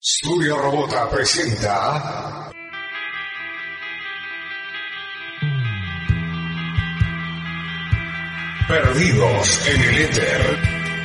Studio Robota presenta Perdidos en el Éter.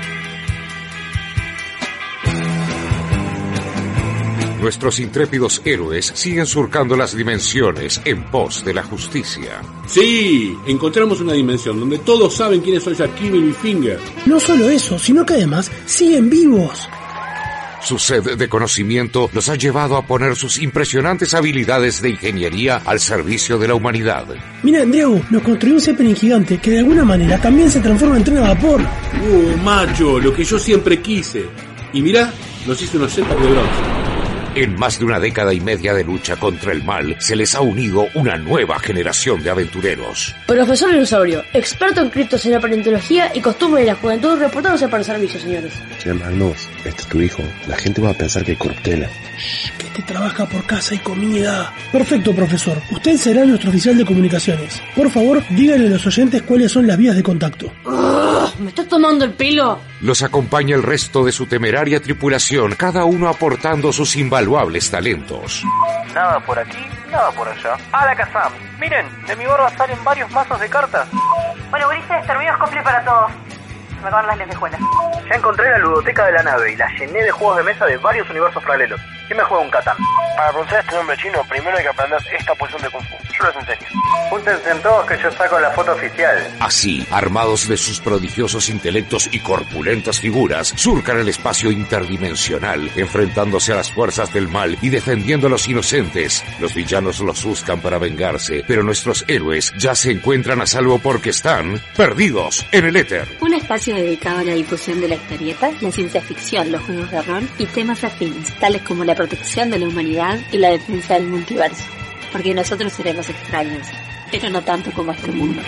Nuestros intrépidos héroes siguen surcando las dimensiones en pos de la justicia. Sí, encontramos una dimensión donde todos saben quiénes son Jack Kirby y Finger. No solo eso, sino que además siguen vivos. Su sed de conocimiento los ha llevado a poner sus impresionantes habilidades de ingeniería al servicio de la humanidad. Mira, Andreu, nos construyó un Zeppelin gigante que de alguna manera también se transforma en tren a vapor. Macho, lo que yo siempre quise. Y mirá, nos hizo unos jetas de bronce. En más de una década y media de lucha contra el mal, se les ha unido una nueva generación de aventureros. Profesor Dinosaurio, experto en criptoseñal, paleontología y costumbre de la juventud, reportándose para el servicio, señores. Señor Magnus, este es tu hijo. La gente va a pensar que hay corruptela. Que te trabaja por casa y comida. Perfecto, profesor. Usted será nuestro oficial de comunicaciones. Por favor, díganle a los oyentes cuáles son las vías de contacto. ¿Me estás tomando el pelo? Los acompaña el resto de su temeraria tripulación, cada uno aportando sus invaluables talentos. Nada por aquí, nada por allá. ¡Hala Kazam! Miren, de mi barba salen varios mazos de cartas. Bueno, Ulises, terminó cosplay para todos. Me acaban las lentejuelas. Ya encontré la ludoteca de la nave y la llené de juegos de mesa de varios universos paralelos. ¿Quién me juega un Catán? Para pronunciar este nombre chino, primero hay que aprender esta posición de Kung Fu. Yo les enseño. Júntense en todos que yo saco la foto oficial. Así, armados de sus prodigiosos intelectos y corpulentas figuras, surcan el espacio interdimensional, enfrentándose a las fuerzas del mal y defendiendo a los inocentes. Los villanos los buscan para vengarse, pero nuestros héroes ya se encuentran a salvo porque están perdidos en el éter. Un espacio dedicado a la difusión de la historieta, la ciencia ficción, los juegos de rol y temas afines, tales como la protección de la humanidad y la defensa del multiverso. Porque nosotros seremos extraños, pero no tanto como este mundo.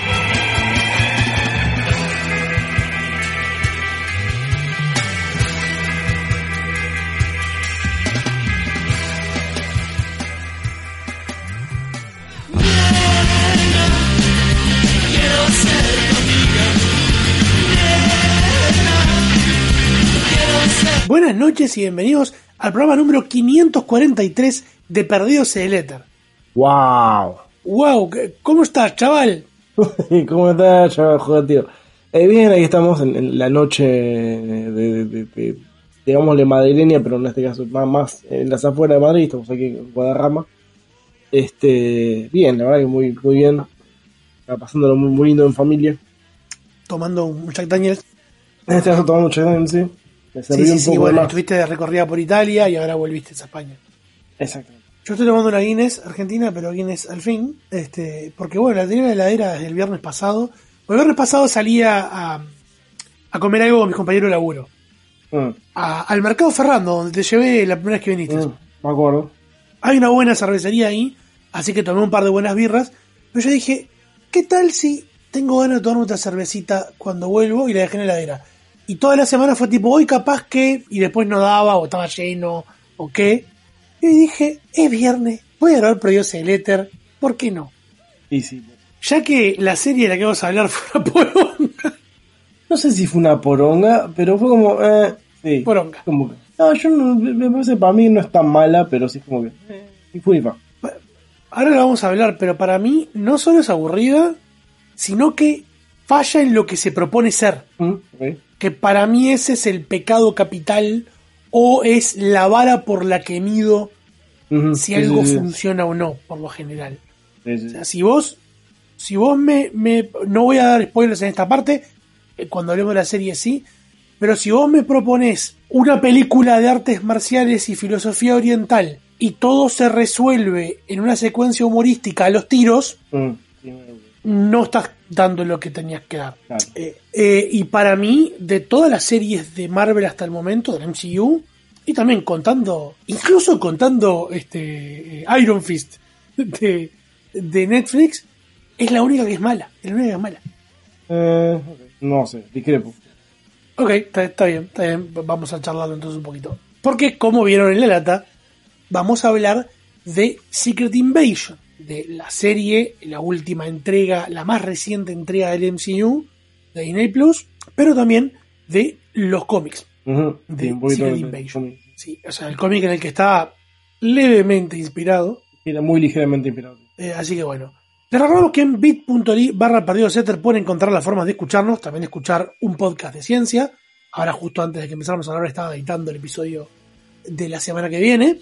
Buenas noches y bienvenidos al programa número 543 de Perdidos en el Éter. ¡Wow! ¡Wow! ¿Cómo estás, chaval? ¿Cómo estás, chaval? Joder, tío. Bien, ahí estamos en la noche de digámosle madrileña, pero en este caso más en las afueras de Madrid, estamos aquí en Guadarrama. Bien, la verdad que muy bien. Está pasándolo muy lindo en familia. Tomando un Jack Daniels. En este caso tomando un Jack Daniels, sí. Sí, bueno, estuviste de recorrida por Italia y ahora volviste a España. Exacto. Yo estoy tomando una Guinness argentina, pero Guinness al fin, porque bueno, la tenía en la heladera desde el viernes pasado. El viernes pasado salía a comer algo con mis compañeros de laburo. Al Mercado Ferrando, donde te llevé la primera vez que viniste. Me acuerdo. Hay una buena cervecería ahí, así que tomé un par de buenas birras. Pero yo dije, ¿qué tal si tengo ganas de tomarme otra cervecita cuando vuelvo y la dejé en la heladera? Y toda la semana fue tipo, hoy capaz que, y después no daba, o estaba lleno, o qué. Y dije, es viernes, voy a grabar Perdidos en el Éter, ¿por qué no? Y sí. Ya que la serie de la que vamos a hablar fue una poronga. No sé si fue una poronga, pero fue como, sí. Poronga. Como que, no, yo no, me parece, para mí no es tan mala, pero sí es como que, y fue y fa. Ahora la vamos a hablar, pero para mí no solo es aburrida, sino que falla en lo que se propone ser. Okay. Que para mí ese es el pecado capital o es la vara por la que mido si algo funciona o no, por lo general. Sí. O sea, si vos me no voy a dar spoilers en esta parte, cuando hablemos de la serie sí, pero si vos me propones una película de artes marciales y filosofía oriental y todo se resuelve en una secuencia humorística a los tiros, no estás dando lo que tenías que dar. Claro. Y para mí, de todas las series de Marvel hasta el momento, del MCU, y también incluso contando Iron Fist de Netflix, es la única que es mala. Es la única que es mala. No sé, discrepo. Ok, está bien. Vamos a charlarlo entonces un poquito. Porque, como vieron en la lata, vamos a hablar de Secret Invasion, de la serie, la última entrega, la más reciente entrega del MCU de Disney Plus, pero también de los cómics de Secret Invasion. Sí, o sea, el cómic en el que está levemente inspirado. Era muy ligeramente inspirado. Así que bueno. Les recordamos que en bit.ly/PerdidoSetter pueden encontrar las formas de escucharnos, también escuchar un podcast de ciencia. Ahora, justo antes de que empezáramos a hablar, estaba editando el episodio de la semana que viene.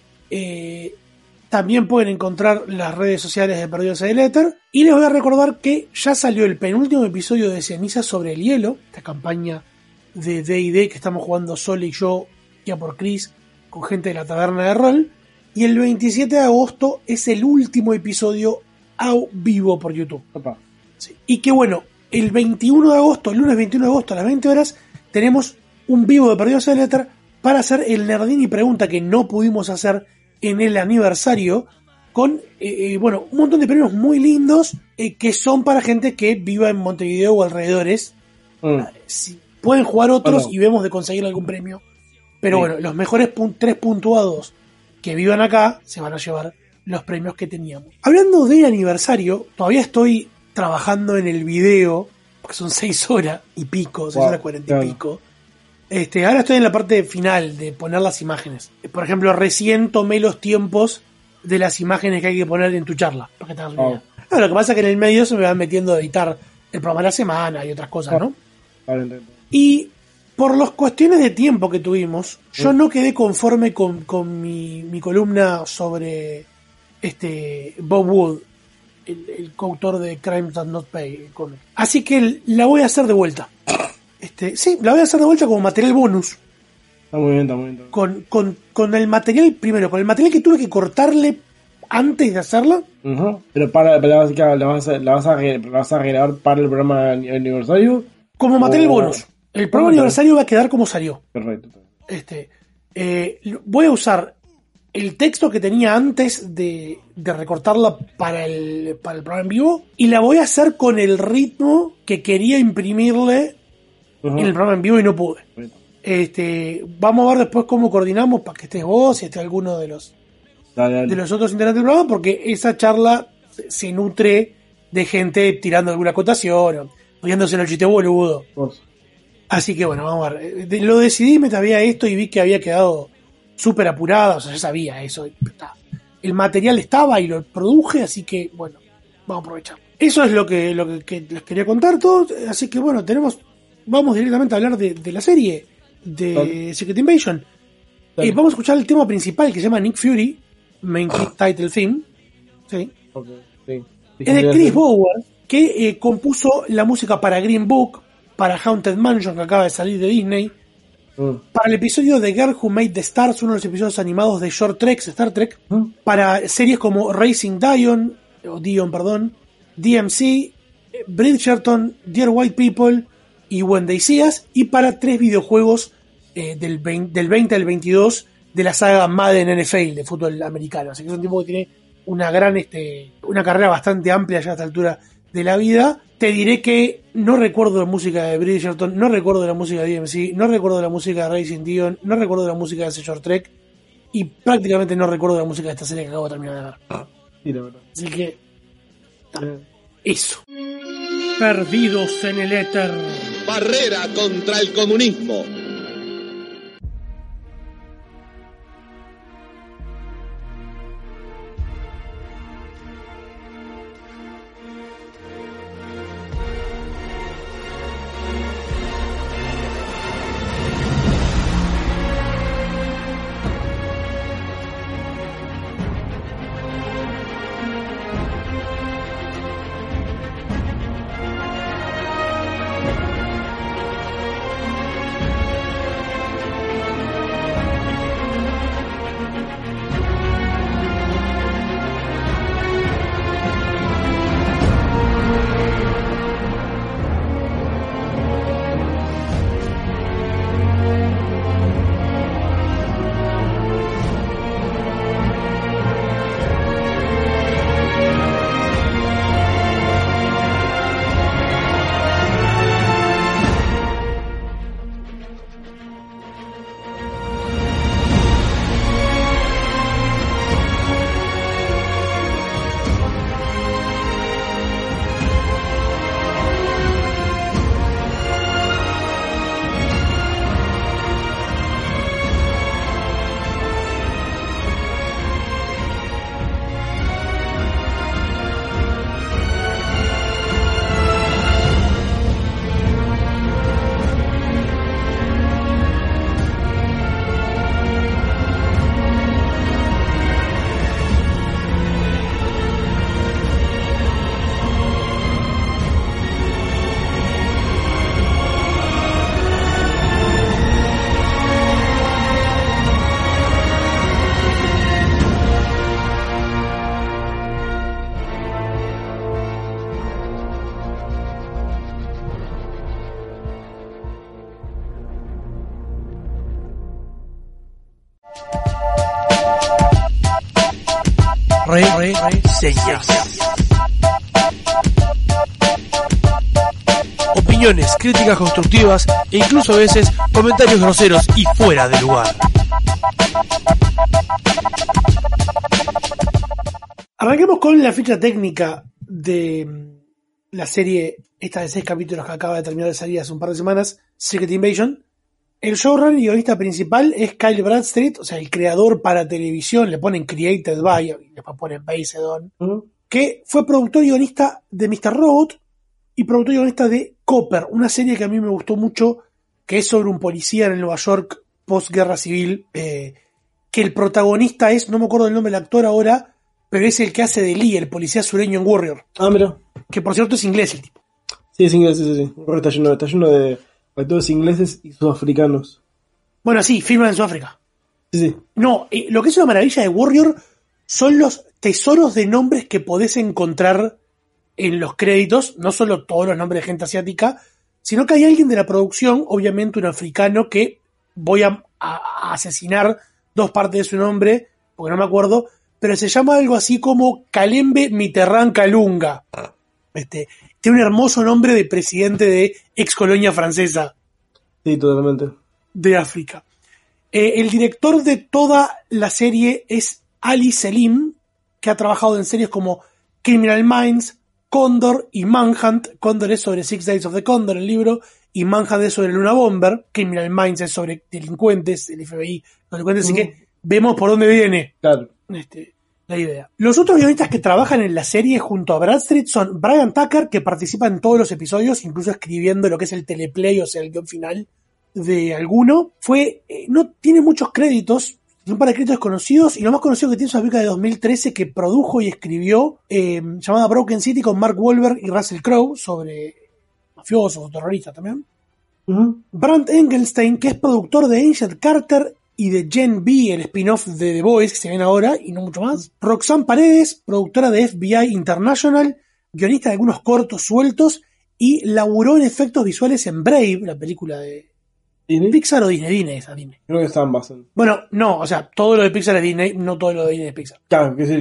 También pueden encontrar las redes sociales de Perdidos en el Éter. Y les voy a recordar que ya salió el penúltimo episodio de Cenizas sobre el Hielo, esta campaña de D&D que estamos jugando Sol y yo, ya por Chris, con gente de la taberna de rol. Y el 27 de agosto es el último episodio a vivo por YouTube. Sí. Y que bueno, el 21 de agosto, el lunes 21 de agosto a las 20 horas, tenemos un vivo de Perdidos en el Éter para hacer el Nerdini Pregunta que no pudimos hacer en el aniversario, con bueno, un montón de premios muy lindos que son para gente que viva en Montevideo o alrededores. Si pueden jugar otros y vemos de conseguir algún premio. Pero bueno, los mejores 3 puntuados que vivan acá se van a llevar los premios que teníamos. Hablando del aniversario, todavía estoy trabajando en el video, porque son 6 horas y pico, 6 horas 40 y pico. Ahora estoy en la parte final de poner las imágenes. Por ejemplo, recién tomé los tiempos de las imágenes que hay que poner en tu charla. Para que te hagas una idea. No, lo que pasa es que en el medio se me van metiendo a editar el programa de la semana y otras cosas, ¿no? Y por las cuestiones de tiempo que tuvimos, yo no quedé conforme con mi columna sobre Bob Wood, el coautor de Crime Does Not Pay, el cómic. Así que la voy a hacer de vuelta. Sí, la voy a hacer de vuelta como material bonus. Está muy bien. Con el material, primero, con el material que tuve que cortarle antes de hacerla. Pero la vas a grabar para el programa aniversario. Como material bonus. El programa aniversario va a quedar como salió. Perfecto. Voy a usar el texto que tenía antes de recortarla para el programa en vivo y la voy a hacer con el ritmo que quería imprimirle en el programa en vivo y no pude. Vamos a ver después cómo coordinamos para que estés vos y esté alguno de los otros integrantes del programa, porque esa charla se nutre de gente tirando alguna acotación o riéndose en el chiste boludo. Así que bueno, vamos a ver. Lo decidí, me sabía esto y vi que había quedado súper apurada, o sea, ya sabía eso. El material estaba y lo produje, así que bueno, vamos a aprovechar. Eso es lo que les quería contar todos, así que bueno, vamos directamente a hablar de la serie de Secret Invasion. Vamos a escuchar el tema principal que se llama Nick Fury, Main Title Theme. ¿Sí? Es de Chris Bauer, que compuso la música para Green Book, para Haunted Mansion, que acaba de salir de Disney, para el episodio de Girl Who Made the Stars, uno de los episodios animados de Short Treks, Star Trek, para series como Racing Dion, DMC, Bridgerton, Dear White People y When They See Us, y para 3 videojuegos del 20 al 22 de la saga Madden NFL de fútbol americano. Así que es un tipo que tiene una carrera bastante amplia ya a esta altura de la vida. Te diré que no recuerdo la música de Bridgerton, no recuerdo la música de DMC, no recuerdo la música de Racing Dion, no recuerdo la música de Short Trek y prácticamente no recuerdo la música de esta serie que acabo de terminar de ver. Sí, la verdad. Así que eso. Perdidos en el éter. Barrera contra el comunismo. Reseñas. Opiniones, críticas constructivas e incluso a veces comentarios groseros y fuera de lugar. Arranquemos con la ficha técnica de la serie, esta de 6 capítulos que acaba de terminar de salir hace un par de semanas, Secret Invasion. El showrunner y guionista principal es Kyle Bradstreet, o sea, el creador para televisión, le ponen created by, y después ponen based on, que fue productor y guionista de Mr. Robot y productor y guionista de Copper, una serie que a mí me gustó mucho, que es sobre un policía en Nueva York postguerra civil, que el protagonista es, no me acuerdo el nombre del actor ahora, pero es el que hace de Lee, el policía sureño en Warrior. Ah, mira. Que por cierto es inglés el tipo. Sí, es inglés, sí. Está lleno de actores ingleses y sudafricanos. Bueno, sí, filman en Sudáfrica. Sí. No, lo que es una maravilla de Warrior son los tesoros de nombres que podés encontrar en los créditos, no solo todos los nombres de gente asiática, sino que hay alguien de la producción, obviamente un africano, que voy a asesinar 2 partes de su nombre, porque no me acuerdo, pero se llama algo así como Kalembe Mitterrand Kalunga. Tiene un hermoso nombre de presidente de ex colonia francesa. Sí, totalmente. De África. El director de toda la serie es Ali Selim, que ha trabajado en series como Criminal Minds, Condor y Manhunt. Condor es sobre 6 Days of the Condor, el libro, y Manhunt es sobre Luna Bomber. Criminal Minds es sobre delincuentes, el FBI, delincuentes, así que vemos por dónde viene. Claro. La idea. Los otros guionistas que trabajan en la serie junto a Bradstreet son Brian Tucker, que participa en todos los episodios, incluso escribiendo lo que es el teleplay, o sea, el guión final de alguno. No tiene muchos créditos, un par de créditos conocidos, y lo más conocido que tiene es una película de 2013 que produjo y escribió, llamada Broken City, con Mark Wahlberg y Russell Crowe, sobre mafiosos o terroristas también. Brant Engelstein, que es productor de Agent Carter y de Gen B, el spin-off de The Boys que se ven ahora, y no mucho más. Roxanne Paredes, productora de FBI International, guionista de algunos cortos sueltos, y laburó en efectos visuales en Brave, la película de ¿Disney? Pixar o Disney. Creo que está ambas. Bueno, no, o sea, todo lo de Pixar es Disney, no todo lo de Disney es Pixar. Claro, quiero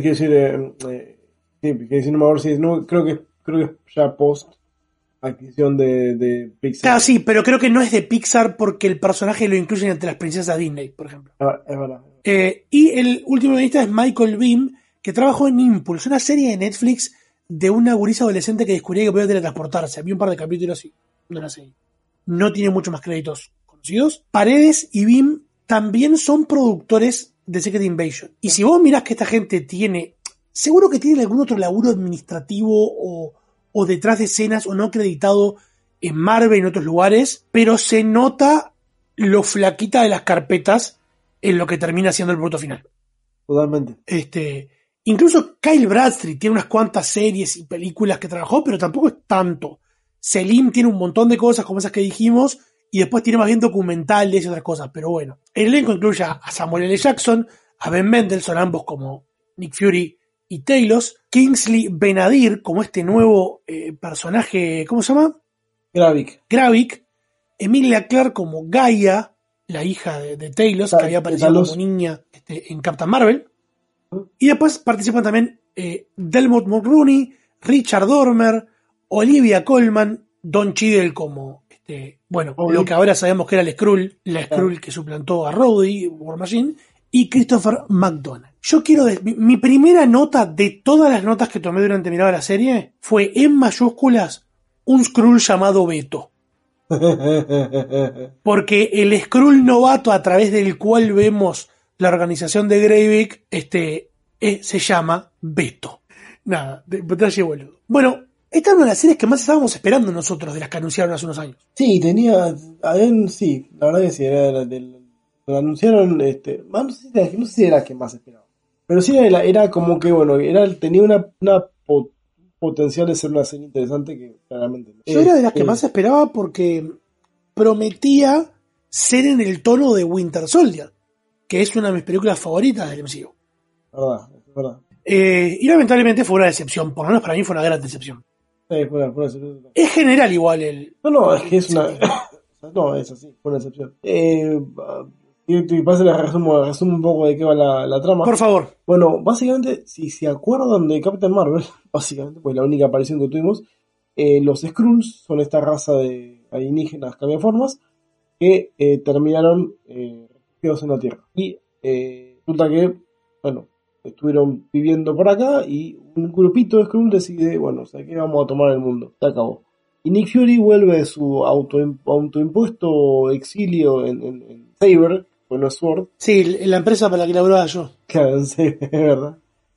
decir, no me acuerdo si no, creo que es ya post adquisición de Pixar. Claro, sí, pero creo que no es de Pixar porque el personaje lo incluyen entre las princesas Disney, por ejemplo. Es verdad. Y el último guionista es Michael Beam, que trabajó en Impulse, una serie de Netflix de una gurisa adolescente que descubría que podía teletransportarse. Había un par de capítulos y no la seguí. No tiene muchos más créditos conocidos. Paredes y Beam también son productores de Secret Invasion. Y si vos mirás que esta gente tiene, seguro que tiene algún otro laburo administrativo o detrás de escenas o no acreditado en Marvel y en otros lugares, pero se nota lo flaquita de las carpetas en lo que termina siendo el producto final. Totalmente. Incluso Kyle Bradstreet tiene unas cuantas series y películas que trabajó, pero tampoco es tanto. Selim tiene un montón de cosas como esas que dijimos, y después tiene más bien documentales y otras cosas, pero bueno. El elenco incluye a Samuel L. Jackson, a Ben Mendelsohn, ambos como Nick Fury y Talos, Kingsley Ben-Adir como este nuevo personaje, ¿cómo se llama? Gravik, Emilia Clarke como Gaia, la hija de Talos, que había aparecido como niña en Captain Marvel, y después participan también Delmont Mulrooney, Richard Dormer, Olivia Colman, Don Cheadle como lo que ahora sabemos que era el Skrull, la Skrull que suplantó a Rhodey, War Machine, y Christopher McDonald. Yo quiero mi primera nota de todas las notas que tomé durante mi mirada la serie fue en mayúsculas un Skrull llamado Beto. Porque el Skrull novato a través del cual vemos la organización de Gravik se llama Beto. Nada, detalle boludo. Bueno, esta es una de las series que más estábamos esperando nosotros de las que anunciaron hace unos años. Sí, sí, la verdad que sí, lo anunciaron, no sé si era la que más esperaba, pero sí era como que, bueno, tenía una potencial de ser una serie interesante que claramente no. Yo era de las que más esperaba porque prometía ser en el tono de Winter Soldier, que es una de mis películas favoritas del MCU. Verdad. Y lamentablemente fue una decepción, por lo menos para mí fue una gran decepción. Sí, fue una decepción. Es general igual No, es que es una... No, es así, fue una decepción. Y pasa, les resumo un poco de qué va la trama. Por favor. Bueno, básicamente, si se acuerdan de Captain Marvel, básicamente, pues la única aparición que tuvimos, los Skrulls son esta raza de alienígenas cambiaformas que terminaron refugiados en la Tierra. Y resulta que, bueno, estuvieron viviendo por acá y un grupito de Skrulls decide, bueno, o sea, que vamos a tomar el mundo. Se acabó. Y Nick Fury vuelve de su autoimpuesto exilio en Saber, bueno, Sword. Sí, la empresa para la que laburaba yo. Claro, en Saber, es verdad.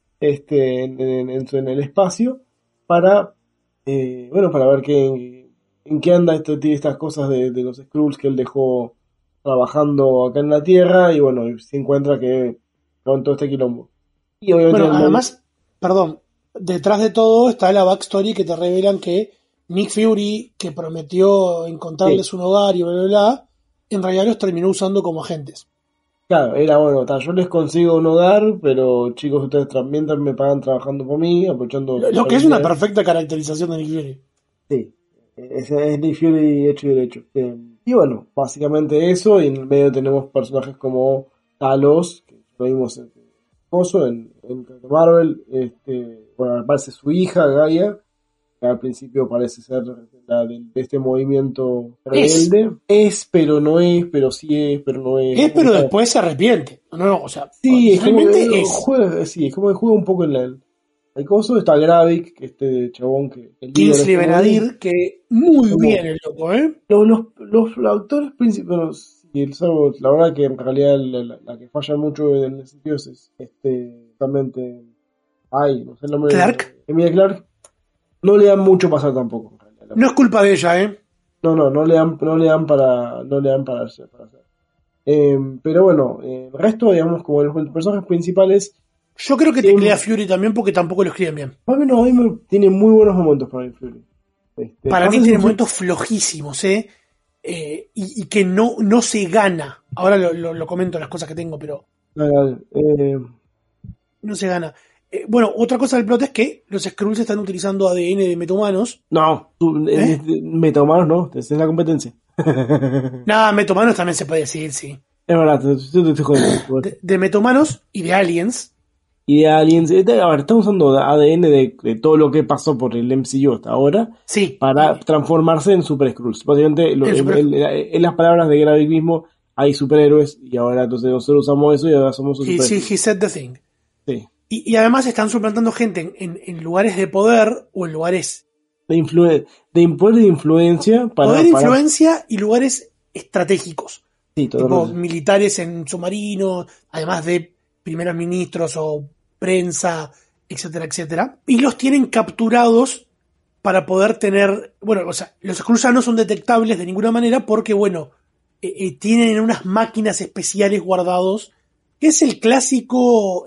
En el espacio para, para ver en qué anda estas cosas de los Skrulls que él dejó trabajando acá en la Tierra, y bueno, se encuentra que con todo este quilombo. Y obviamente bueno, además, perdón, detrás de todo está la backstory que te revelan que Nick Fury, que prometió encontrarles un hogar y bla, bla, bla, en realidad los terminó usando como agentes. Claro, era bueno, yo les consigo un hogar, pero chicos, ustedes mientras me pagan trabajando por mí, aprovechando... Lo que es una perfecta caracterización de Nick Fury. Sí, es Nick Fury hecho y derecho. Y bueno, básicamente eso, y en el medio tenemos personajes como Talos, que lo vimos en Captain Marvel, bueno, aparece su hija, Gaia, que al principio parece ser la de este movimiento rebelde. Es, pero no es, pero sí es, pero no es. Es, pero después se arrepiente. No, o sea, sí, es como que juega, es como que juega un poco en el coso. Está Gravik, que este chabón que... Kingsley Ben-Adir, que muy bien el loco, ¿eh? Los actores principales, la verdad que en realidad la que falla mucho en el sentido es justamente, no sé el nombre. Clark. Emilia Clark. No le dan mucho pasar tampoco. En realidad. No es culpa de ella, ¿eh? No le dan para hacer. Pero bueno, el resto, digamos, como los personajes principales. Yo creo que te crea Fury también porque tampoco lo escriben bien. A mí tiene muy buenos momentos para el Fury. Para mí tiene momentos flojísimos, ¿eh? Y que no se gana. Ahora lo comento las cosas que tengo, pero no se gana. Bueno, otra cosa del plot es que los Skrulls están utilizando ADN de metahumanos. No, metahumanos no, es la competencia. Nada, metahumanos también se puede decir, sí. Es verdad, te estoy jodiendo. De metahumanos y de aliens. Y de aliens, a ver, estamos usando ADN de todo lo que pasó por el MCU hasta ahora, sí, para transformarse en Super Skrulls. Básicamente, en las palabras de Gravik mismo, hay superhéroes, y ahora entonces nosotros usamos eso y ahora somos superhéroes. Sí, he said the thing. Sí. Y además están suplantando gente en lugares de poder o en lugares... de influencia. Poder, influencia y lugares estratégicos. Sí, tipo militares en submarinos, además de primeros ministros o prensa, etcétera, etcétera. Y los tienen capturados para poder tener... Bueno, o sea, los Skrulls no son detectables de ninguna manera porque, bueno, tienen unas máquinas especiales guardados, que es el clásico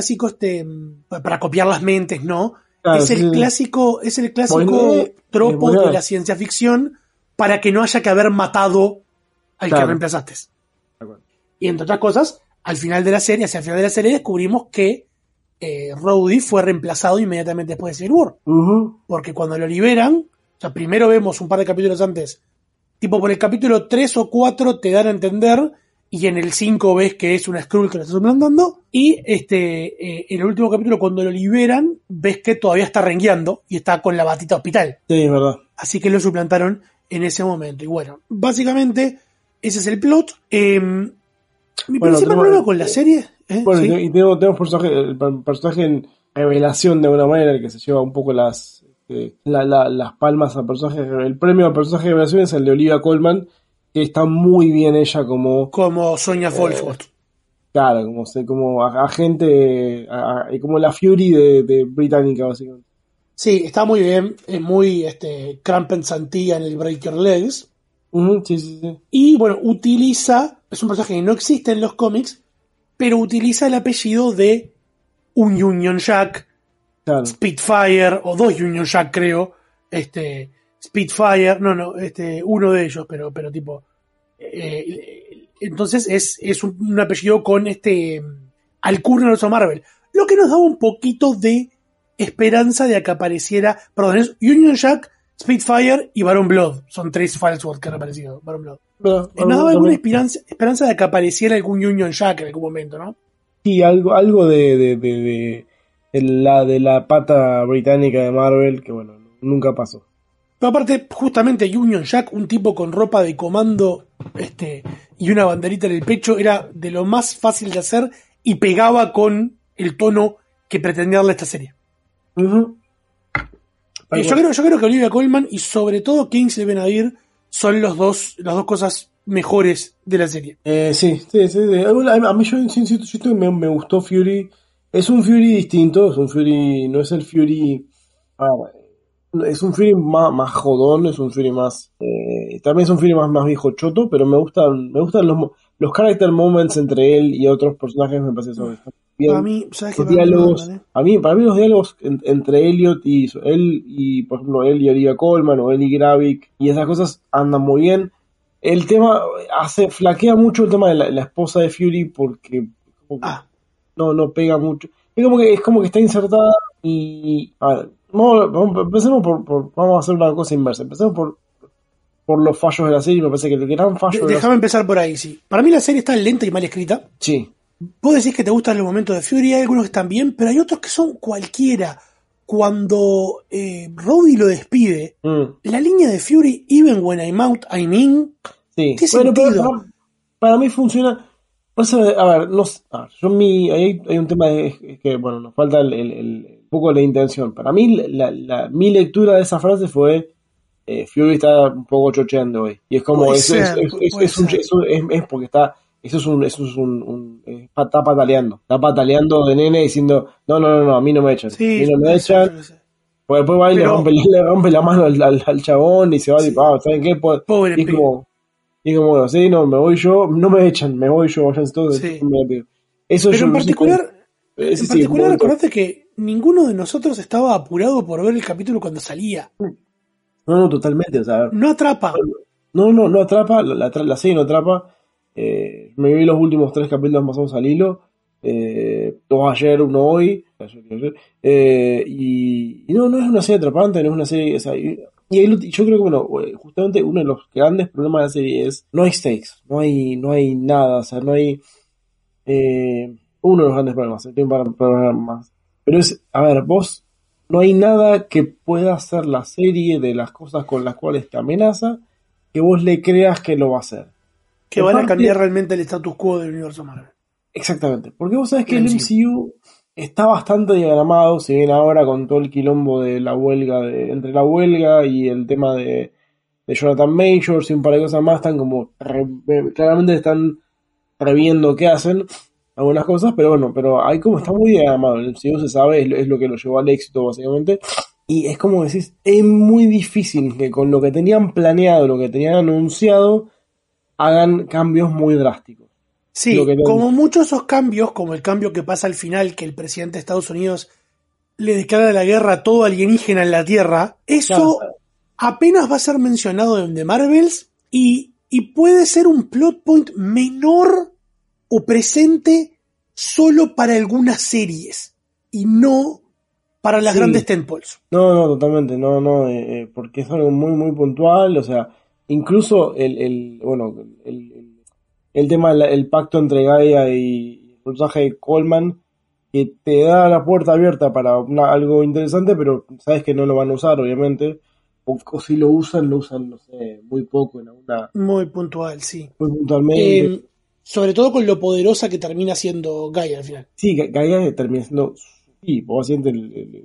para copiar las mentes, ¿no? Claro, es el clásico tropo de la ciencia ficción para que no haya que haber matado al que reemplazaste. Y entre otras cosas, hacia el final de la serie descubrimos que Rhodey fue reemplazado inmediatamente después de Civil War. Porque cuando lo liberan, o sea, primero vemos un par de capítulos antes, tipo por el capítulo 3 o 4 te dan a entender, y en el 5 ves que es una Skrull que lo está suplantando, y en el último capítulo cuando lo liberan, ves que todavía está rengueando y está con la batita hospital. Sí, es verdad. Así que lo suplantaron en ese momento. Y bueno, básicamente ese es el plot. Mi principal problema con la serie... Bueno, ¿sí? Y tenemos el personaje en revelación de alguna manera, el que se lleva un poco las palmas al personaje. El premio al personaje de revelación es el de Olivia Colman, que está muy bien ella como Sonya Falsworth. Claro, como agente, como la Fury de británica, básicamente. Sí, está muy bien, es muy Crampen Santilla en el Break Your Legs. Sí. Y bueno, es un personaje que no existe en los cómics, pero utiliza el apellido de un Union Jack, claro. Spitfire, o dos Union Jack creo, Spitfire, uno de ellos, pero tipo, entonces es un apellido con alcurnia de Marvel, lo que nos da un poquito de esperanza de que apareciera, perdón, es Union Jack Spitfire y Baron Blood. Son 3 Falsewords que han aparecido. Baron Blood. Pero, ¿Nada alguna esperanza de que apareciera algún Union Jack en algún momento, no? Sí, algo de la pata británica de Marvel, que bueno, nunca pasó. Pero aparte, justamente Union Jack, un tipo con ropa de comando y una banderita en el pecho, era de lo más fácil de hacer y pegaba con el tono que pretendía darle esta serie. Uh-huh. Yo creo que Olivia Colman y sobre todo Kingsley Ben-Adir son las dos cosas mejores de la serie. Sí. A mí yo insisto que me gustó Fury. Es un Fury distinto, es un Fury, no es el Fury... es un Fury más jodón, es un Fury más... también es un Fury más viejo choto, pero me gustan los character moments entre él y otros personajes, me parece eso. A mí, ¿sabes qué? Diálogos, para mí los diálogos entre Elliot y por ejemplo él y Olivia Colman o él y Gravik y esas cosas andan muy bien. El tema flaquea mucho el tema de la esposa de Fury porque no pega mucho. Es como que está insertada y a ver, empecemos vamos a hacer una cosa inversa. Empecemos por los fallos de la serie. Me parece que el gran fallo déjame empezar por ahí, sí. Para mí la serie está lenta y mal escrita. Sí. Vos decís que te gustan los momentos de Fury, hay algunos que están bien, pero hay otros que son cualquiera. Cuando Rhodey lo despide, la línea de Fury, even when I'm out, I'm in, sí. ¿qué sentido? Para mí funciona. Hay un tema que bueno, nos falta un poco la intención. Para mí, mi lectura de esa frase fue Fury está un poco chocheando hoy. Y es como, es porque está. Eso es está pataleando de nene diciendo, no, a mí no me echan. Sí, a mí no me echan. Pues después va y le rompe la mano al chabón y se va y ¿saben qué? Pobre y como, bueno, sí, no, me voy yo, no me echan, me voy yo, vayan todos. Sí. Eso pero en particular, recordate que ninguno de nosotros estaba apurado por ver el capítulo cuando salía. No, totalmente, o sea. No atrapa. No atrapa, la serie no atrapa. Me vi los últimos 3 capítulos más o menos al hilo, 2 ayer, uno hoy, y no es una serie atrapante, no es una serie, o sea, y yo creo que bueno, justamente uno de los grandes problemas de la serie es no hay stakes, no hay nada, o sea, no hay uno de los grandes problemas, tengo problemas más, pero es, a ver, vos no hay nada que pueda hacer la serie de las cosas con las cuales te amenaza que vos le creas que lo va a hacer. Que van a cambiar realmente el status quo del universo Marvel. Exactamente, porque vos sabés que el MCU está bastante diagramado, si bien ahora con todo el quilombo de la huelga, entre la huelga y el tema de Jonathan Majors y un par de cosas más, están como claramente están reviendo qué hacen algunas cosas, pero bueno, pero ahí como está muy diagramado, el MCU se sabe, es lo que lo llevó al éxito básicamente, y es como decís, es muy difícil que con lo que tenían planeado, lo que tenían anunciado, hagan cambios muy drásticos. Sí, como muchos de esos cambios, como el cambio que pasa al final, que el presidente de Estados Unidos le declara la guerra a todo alienígena en la Tierra, eso apenas va a ser mencionado en The Marvels y puede ser un plot point menor o presente solo para algunas series y no para las grandes tentpoles. No, totalmente, porque es algo muy, muy puntual, o sea, incluso el tema el pacto entre Gaia y el personaje de Coleman, que te da la puerta abierta para algo interesante, pero sabes que no lo van a usar, obviamente, o si lo usan, no sé, muy poco en alguna... Muy puntual, sí. Muy puntualmente. Sobre todo con lo poderosa que termina siendo Gaia al final. Sí, Gaia termina siendo... Sí, vos sientes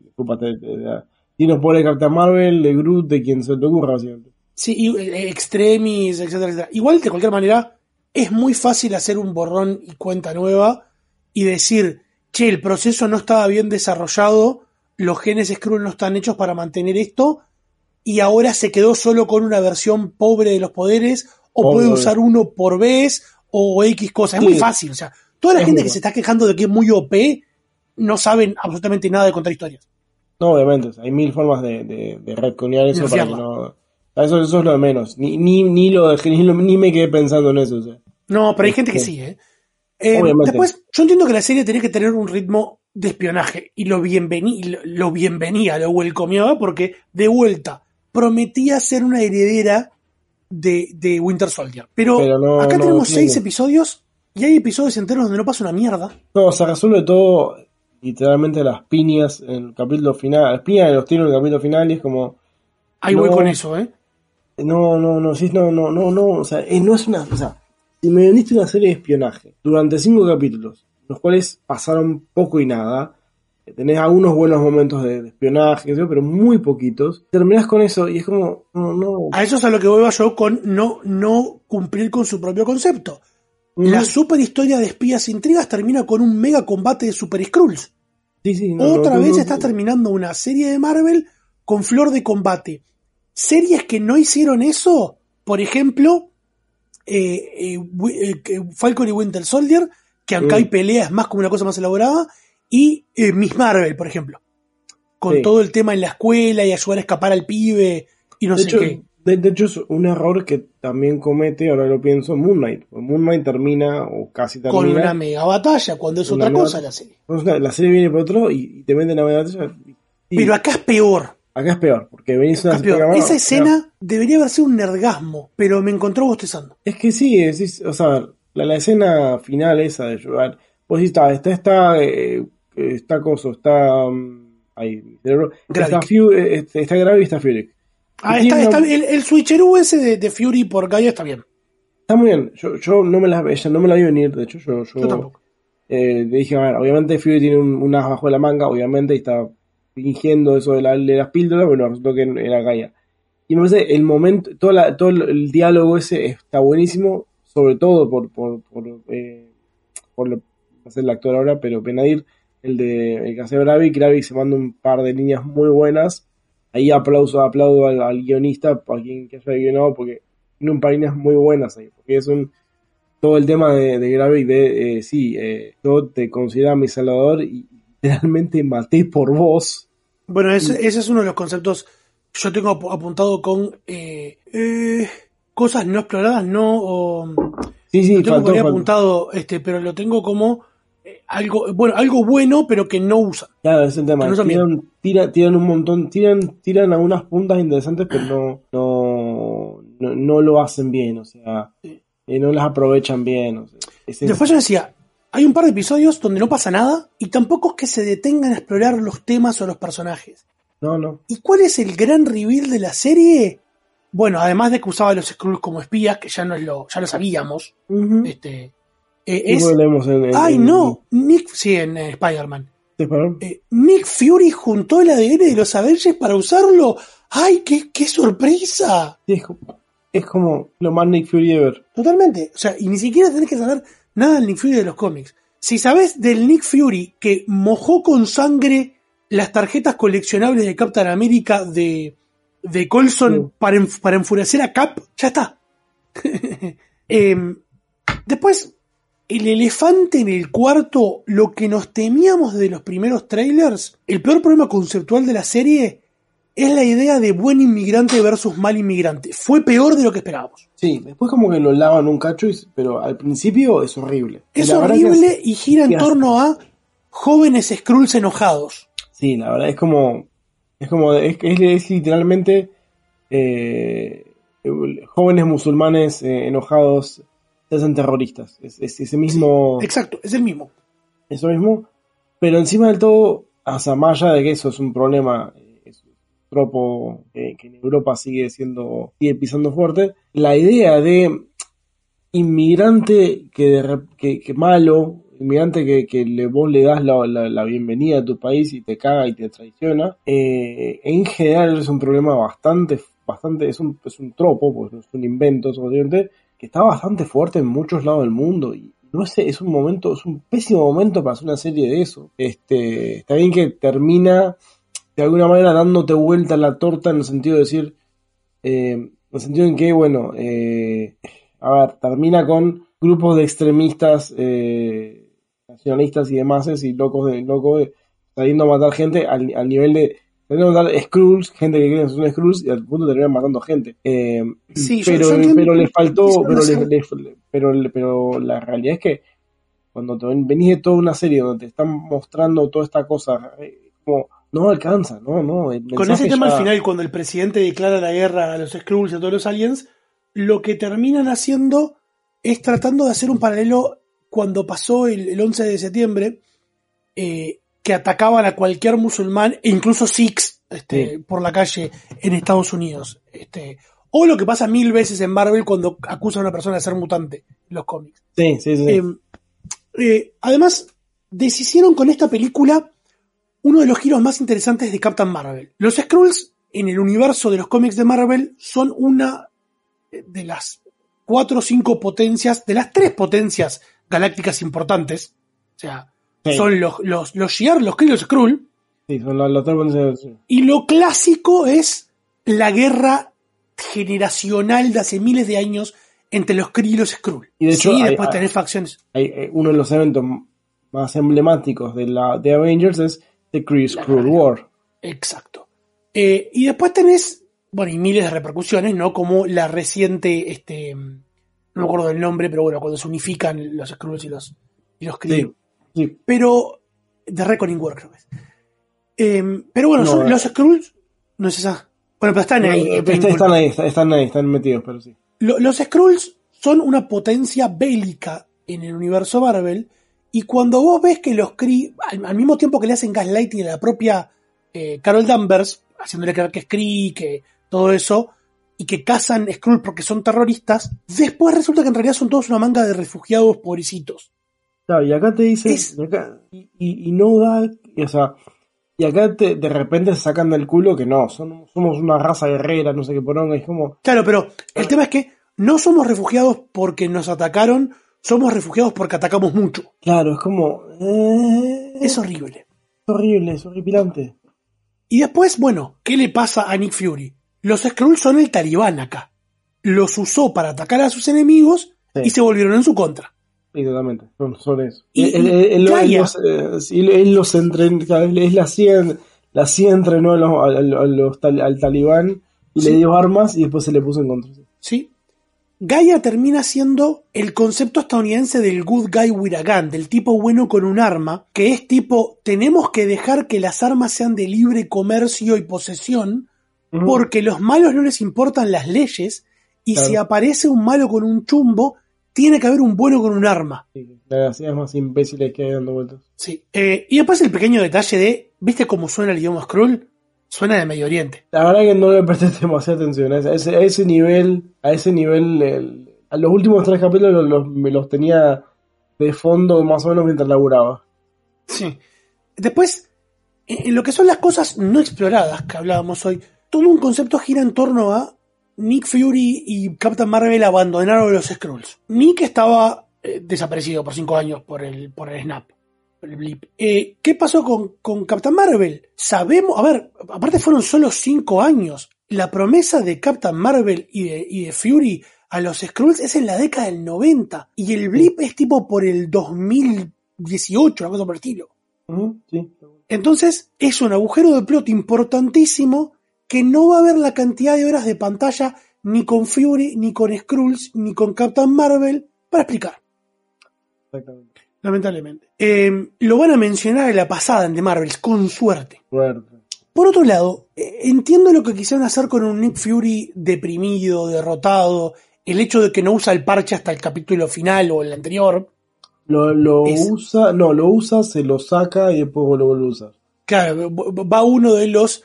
y nos pone Captain Marvel, de Groot, de quien se te ocurra, básicamente. Sí, y Extremis, etcétera. Igual, de cualquier manera, es muy fácil hacer un borrón y cuenta nueva y decir, che, el proceso no estaba bien desarrollado, los genes Skrull no están hechos para mantener esto, y ahora se quedó solo con una versión pobre de los poderes, o puede usar uno por vez, o X cosa. Es muy fácil, o sea, toda la gente que se está quejando de que es muy OP, no saben absolutamente nada de contar historias. No, obviamente, o sea, hay 1000 formas de retconear eso para que no... Eso es lo de menos. Ni me quedé pensando en eso. O sea. No, pero hay gente que sí, después, yo entiendo que la serie tenía que tener un ritmo de espionaje y lo welcomeaba porque, de vuelta, prometía ser una heredera de Winter Soldier. Pero no, acá tenemos 6 no. episodios y hay episodios enteros donde no pasa una mierda. No, se resuelve todo literalmente a las piñas en el capítulo final. Las piñas de los tiros en el capítulo final y es como... Ahí voy con eso, ¿eh? No, o sea, no es una... O sea, si me vendiste una serie de espionaje durante 5 capítulos, los cuales pasaron poco y nada, tenés algunos buenos momentos de espionaje, pero muy poquitos, terminás con eso y es como... No. A eso es a lo que voy yo con no cumplir con su propio concepto. La super historia de espías e intrigas termina con un mega combate de Super Skrulls. Sí, Otra vez estás terminando una serie de Marvel con flor de combate. Series que no hicieron eso, por ejemplo, Falcon y Winter Soldier, que aunque hay pelea es más como una cosa más elaborada, y Miss Marvel, por ejemplo, con todo el tema en la escuela y ayudar a escapar al pibe y no sé qué. De hecho, es un error que también comete, ahora lo pienso, Moon Knight. Moon Knight termina, o casi termina... Con una mega batalla, cuando es otra cosa la serie. La serie viene por otro y te venden la mega batalla. Pero acá es peor. Acá es peor, porque venís una... Esa escena debería haber sido un nergasmo, pero me encontró bostezando. Es que sí, o sea, la escena final esa de jugar... Pues sí, está coso, está... está Gravik y está Fury. Está el switcheroo ese de Fury por Gaia está bien. Está muy bien. Yo ella no me la vi venir, de hecho yo tampoco. Le dije, a ver, obviamente Fury tiene un as bajo de la manga, obviamente, y está fingiendo eso de las píldoras, bueno, resultó que era Gaia. Y me parece el momento, todo el diálogo ese está buenísimo, sobre todo por hacer el actor ahora, pero Benadir, el que hace Gravik se manda un par de líneas muy buenas. Ahí aplaudo al guionista, a quien que haya guionado, porque tiene un par de líneas muy buenas ahí, porque es todo el tema de Gravik yo te considero mi salvador y literalmente maté por vos. Bueno, ese es uno de los conceptos que yo tengo apuntado con cosas no exploradas, Sí, lo tengo por ahí apuntado, pero lo tengo como algo bueno, pero que no usan. Claro, ese es el tema. Tiran un montón, tiran algunas puntas interesantes, pero no lo hacen bien, o sea, no las aprovechan bien. O sea, después yo decía, hay un par de episodios donde no pasa nada y tampoco es que se detengan a explorar los temas o los personajes. No. ¿Y cuál es el gran reveal de la serie? Bueno, además de que usaba a los Skrulls como espías, que ya lo sabíamos, uh-huh. En Spider-Man. Nick Fury juntó el ADN de los Avengers para usarlo. ¡Ay, qué sorpresa! Es como lo más Nick Fury ever. Totalmente. O sea, y ni siquiera tenés que saber nada del Nick Fury de los cómics. Si sabés del Nick Fury que mojó con sangre las tarjetas coleccionables de Captain America de Coulson para enfurecer a Cap, ya está. Después, el elefante en el cuarto, lo que nos temíamos de los primeros trailers, el peor problema conceptual de la serie es la idea de buen inmigrante versus mal inmigrante. Fue peor de lo que esperábamos. Sí, después como que lo lavan un cacho, pero al principio es horrible. Es horrible y gira en torno a jóvenes Skrulls enojados. Sí, la verdad es literalmente jóvenes musulmanes enojados se hacen terroristas. Es ese mismo... Sí, exacto, es el mismo. Eso mismo, pero encima del todo, o sea, más allá de que eso es un problema, es un tropo que en Europa sigue pisando fuerte, la idea de inmigrante que malo, inmigrante que vos le das la bienvenida a tu país y te caga y te traiciona, en general es un problema bastante es un tropo, porque no es un invento, que está bastante fuerte en muchos lados del mundo y no sé, es un pésimo momento para hacer una serie de eso. Está bien que termina de alguna manera dándote vuelta la torta en el sentido de decir, en el sentido en que, bueno, termina con grupos de extremistas nacionalistas y demás y locos saliendo a matar gente al nivel de saliendo a matar Skrulls, gente que cree que son Skrulls y al punto terminan matando gente. Sí, pero le faltó, pero la realidad es que cuando venís de toda una serie donde te están mostrando toda esta cosa, como No alcanza, no. El Con ese mensaje tema ya- al final, cuando el presidente declara la guerra a los Skrulls y a todos los aliens, lo que terminan haciendo es tratando de hacer un paralelo cuando pasó el 11 de septiembre, que atacaban a cualquier musulmán, e incluso Sikhs, Sí. por la calle en Estados Unidos. O lo que pasa 1000 veces en Marvel cuando acusa a una persona de ser mutante en los cómics. Sí. Además, deshicieron con esta película uno de los giros más interesantes de Captain Marvel. Los Skrulls, en el universo de los cómics de Marvel, son una de las 4 o 5 potencias, de las 3 potencias galácticas importantes. O sea, Sí. son los Shi'ar, los Kree y los Skrull. Sí, son las tres potencias. Sí. Y lo clásico es la guerra generacional de hace miles de años entre los Kree y los Skrull. Y de hecho, sí, hay- después hay- tenés facciones. Uno de los eventos más emblemáticos de Avengers es The Kree Skrull War. Exacto. Y después tenés, bueno, y miles de repercusiones, ¿no? Como la reciente, no me acuerdo del nombre, pero bueno, cuando se unifican los Skrulls y los Kree. Sí. Pero, The Reckoning War, creo que es. Pero bueno, No, los Skrulls, no es esa. Bueno, pero están ahí. Están metidos, pero sí. Los Skrulls son una potencia bélica en el universo Marvel, y cuando vos ves que los Kree, al mismo tiempo que le hacen gaslighting a la propia Carol Danvers, haciéndole creer que es Kree, que todo eso, y que cazan Skrulls porque son terroristas, después resulta que en realidad son todos una manga de refugiados pobrecitos. Claro, y acá te dicen, y no da, o sea, y acá de repente se sacan del culo que no, somos una raza guerrera, no sé qué poronga, es como... Claro, pero el tema es que no somos refugiados porque nos atacaron, somos refugiados porque atacamos mucho. Claro, es como... Es horrible. Es horrible, es horripilante. Y después, bueno, ¿qué le pasa a Nick Fury? Los Skrulls son el talibán acá. Los usó para atacar a sus enemigos y se volvieron en su contra. Sí, totalmente, son eso. Y Él Gaia. los entrenó, él la hacía entrenó al talibán y le dio armas y después se le puso en contra. Sí. Gaia termina siendo el concepto estadounidense del good guy with a gun, del tipo bueno con un arma, que es tipo, tenemos que dejar que las armas sean de libre comercio y posesión, porque los malos no les importan las leyes, y Claro. si aparece un malo con un chumbo, tiene que haber un bueno con un arma. Las ideas más imbéciles que hay dando vueltas. Sí. Y después el pequeño detalle de, ¿viste cómo suena el idioma Skrull? Suena de Medio Oriente. La verdad que no le presté demasiada atención a ese nivel, a los últimos 3 capítulos me los tenía de fondo más o menos mientras laburaba. Sí. Después, en lo que son las cosas no exploradas que hablábamos hoy, todo un concepto gira en torno a Nick Fury y Captain Marvel abandonaron los Skrulls. Nick estaba desaparecido por 5 años por el snap, por el blip. ¿Qué pasó con Captain Marvel? Sabemos, a ver, aparte fueron solo 5 años. La promesa de Captain Marvel y de Fury a los Skrulls es en la década del 90. Y el blip es tipo por el 2018, una cosa por el estilo. Sí. Entonces, es un agujero de plot importantísimo que no va a haber la cantidad de horas de pantalla ni con Fury, ni con Skrulls, ni con Captain Marvel para explicar. Exactamente. Lamentablemente. Lo van a mencionar en la pasada en The Marvels, con suerte. Fuerte. Por otro lado, entiendo lo que quisieron hacer con un Nick Fury deprimido, derrotado, el hecho de que no usa el parche hasta el capítulo final o el anterior. Lo usa, se lo saca y después lo vuelve a usar. Claro, va uno de los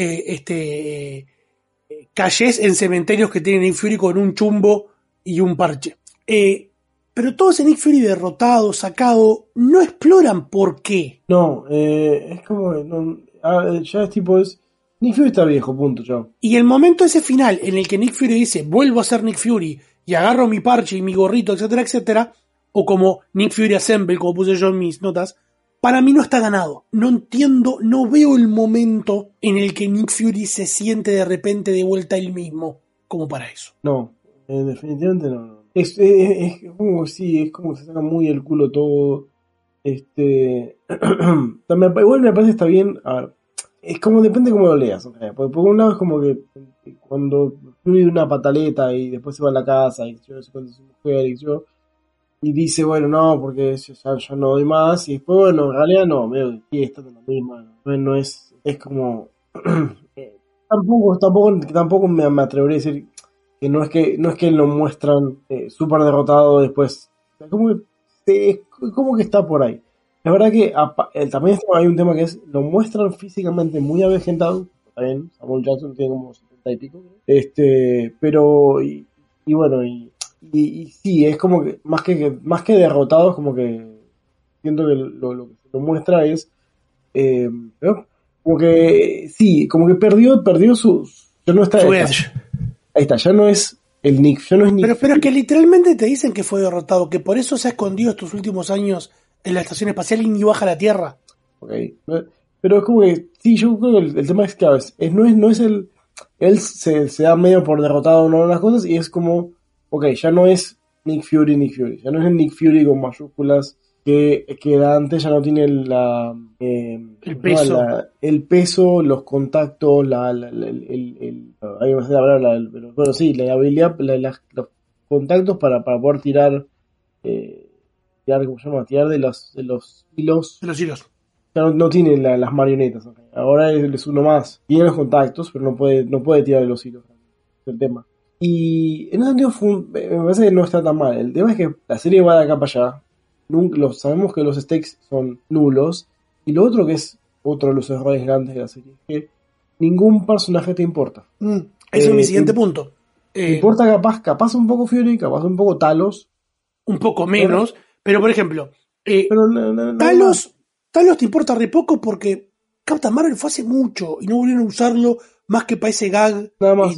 calles en cementerios que tienen Nick Fury con un chumbo y un parche. Pero todo ese Nick Fury derrotado, sacado, no exploran por qué. No, es como... ya es tipo... Nick Fury está viejo, punto, chao. Y el momento ese final en el que Nick Fury dice, vuelvo a ser Nick Fury y agarro mi parche y mi gorrito, etcétera, etcétera, o como Nick Fury Assemble, como puse yo en mis notas, para mí no está ganado. No entiendo, no veo el momento en el que Nick Fury se siente de repente de vuelta él mismo, como para eso. No, definitivamente no. Es como es como que se saca muy el culo todo. Igual me parece que está bien. A ver, es como depende cómo lo leas. Okay. Porque por un lado es como que cuando Fury da una pataleta y después se va a la casa y yo se cuenta su mujer y dice, bueno, no, porque ya no doy más. Y después, bueno, en realidad no, veo que sí, está en la misma. No es es como tampoco me atrevería a decir que no es que lo muestran súper derrotado después. Como que está por ahí. Es verdad que también hay un tema que es, lo muestran físicamente muy avejentado. Está bien, Samuel Jackson tiene como 70 y pico. Pero, y bueno, y sí, es como que más que derrotado, es como que siento que lo que se lo muestra es ¿no? Como que sí, como que perdió su ya no está, ahí está, ya no es el Nick, pero es que literalmente te dicen que fue derrotado, que por eso se ha escondido estos últimos años en la estación espacial y ni baja a la Tierra. Okay. Pero es como que sí, yo creo que el tema es que no es él se da medio por derrotado en las cosas y es como ya no es Nick Fury, ya no es el Nick Fury con mayúsculas que antes, ya no tiene el peso, los contactos, la habilidad, los contactos para poder tirar, ¿cómo se llama? Tirar de los hilos. De los hilos. Ya no tiene las marionetas. Okay. Ahora es uno más. Tiene los contactos, pero no puede tirar de los hilos. Es el tema. Y en ese sentido me parece que no está tan mal. El tema es que la serie va de acá para allá. Sabemos que los stakes son nulos. Y lo otro que es otro de los errores grandes de la serie es que ningún personaje te importa. Ese es mi siguiente punto. Te importa capaz un poco Fury, capaz un poco Talos. Un poco menos. Pero por ejemplo, Talos te importa re poco porque Captain Marvel fue hace mucho y no volvieron a usarlo más que para ese gag nada más.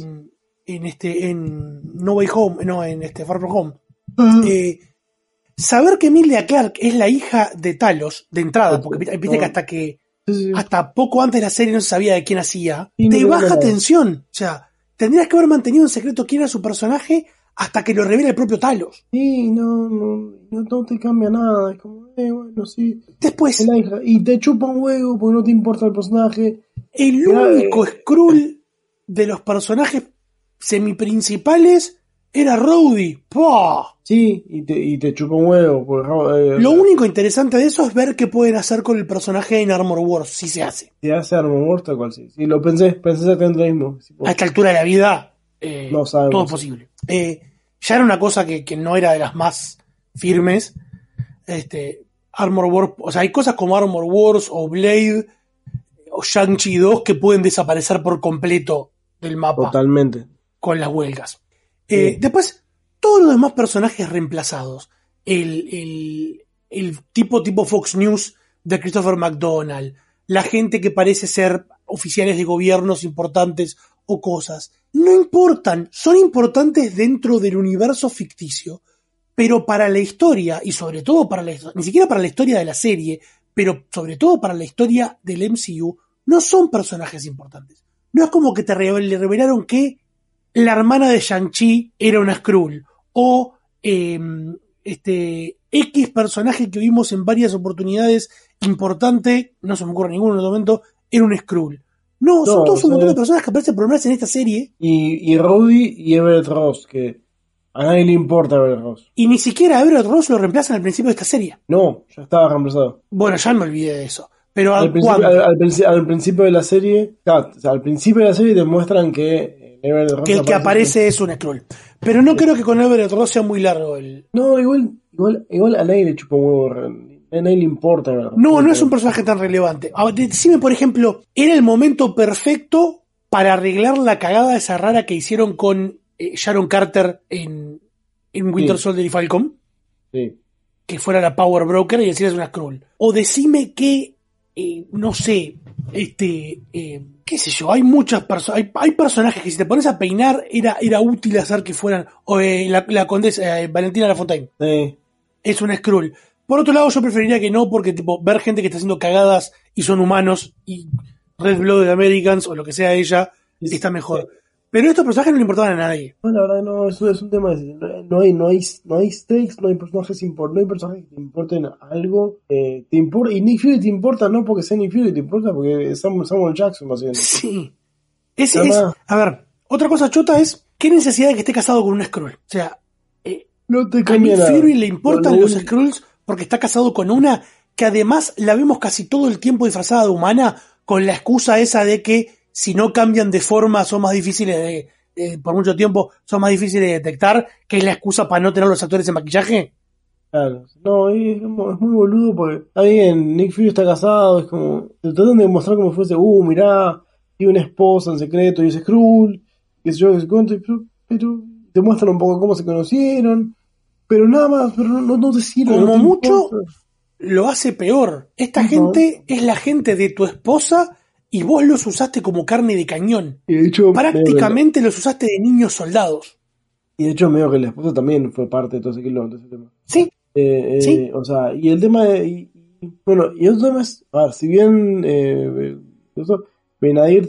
en No Way Home, no, en Far From Home. Saber que Emilia Clarke es la hija de Talos, de entrada, porque viste que hasta poco antes de la serie no se sabía de quién hacía, te baja tensión. O sea, tendrías que haber mantenido en secreto quién era su personaje hasta que lo revela el propio Talos. Sí, no te cambia nada. Es como, bueno, sí. Después. Y te chupa un huevo porque no te importa el personaje. El único Skrull de los personajes semiprincipales era Rhodey. ¡Pah! Sí, y te chupa un huevo. Lo único interesante de eso es ver qué pueden hacer con el personaje en Armor Wars, si se hace. Si hace Armor Wars, tal cual sí. Sí, lo pensé exactamente lo mismo. A esta altura de la vida, no sabemos. todo es posible. Ya era una cosa que no era de las más firmes. Armor Wars, o sea, hay cosas como Armor Wars o Blade o Shang-Chi 2 que pueden desaparecer por completo del mapa. Totalmente. Con las huelgas. Después, todos los demás personajes reemplazados. El tipo Fox News de Christopher McDonald. La gente que parece ser oficiales de gobiernos importantes o cosas. No importan. Son importantes dentro del universo ficticio. Pero para la historia, y sobre todo ni siquiera para la historia de la serie, pero sobre todo para la historia del MCU, no son personajes importantes. No es como que le revelaron que la hermana de Shang-Chi era una Skrull, o X personaje que vimos en varias oportunidades importante, no se me ocurre ninguno en el momento, era un Skrull. No, son todos un montón de personas que aparecen por primera vez en esta serie. Y Rhodey y Everett Ross, que a nadie le importa Everett Ross. Y ni siquiera a Everett Ross lo reemplazan al principio de esta serie. No, ya estaba reemplazado. Bueno, ya me olvidé de eso. Pero al principio de la serie, al principio de la serie demuestran que Everett Ross el que aparece es un Skrull. Pero no creo que con Everett Ross sea muy largo el... No, igual a nadie le chupa un huevo. A nadie le importa, ¿verdad? No es un personaje tan relevante. Decime, por ejemplo, ¿era el momento perfecto para arreglar la cagada esa rara que hicieron con Sharon Carter en Winter Soldier y Falcon? Sí. Que fuera la Power Broker y decirles una Skrull. O decime que, no sé, qué sé yo, hay muchas personas, hay personajes que si te pones a peinar era útil hacer que fueran, o la condesa Valentina Lafontaine. Sí. Es una Skrull. Por otro lado, yo preferiría que no, porque ver gente que está haciendo cagadas y son humanos y Red Blooded Americans o lo que sea ella, está mejor. Sí. Pero estos personajes no le importaban a nadie. No, la verdad no, eso es un tema no hay stakes, no hay personajes que te importen algo, te importa, y Nick Fury te importa no porque sea Nick Fury, te importa porque es Samuel Jackson básicamente. Sí. A ver, otra cosa chota es ¿qué necesidad de que esté casado con una Skrull? O sea, no te a Nick Fury le importan los Skrulls porque está casado con una que además la vemos casi todo el tiempo disfrazada de humana, con la excusa esa de que si no cambian de forma son más difíciles por mucho tiempo son más difíciles de detectar, que es la excusa para no tener los actores en maquillaje. Claro, no, es muy boludo porque ahí en Nick Fury está casado, es como, te tratan de mostrar como fuese, mirá, tiene una esposa en secreto y es Skrull, qué sé yo, qué sé cuánto, pero te muestran un poco cómo se conocieron, pero nada más, pero no te sirve. Como no te mucho, importa. lo hace peor. Esta gente es la gente de tu esposa y vos los usaste como carne de cañón. Y de hecho, prácticamente los usaste de niños soldados. Y de hecho medio que la esposa también fue parte de todo ese quilombo, ese tema. Sí. Sí. O sea, y el tema y otro tema es, a ver, si bien Benadir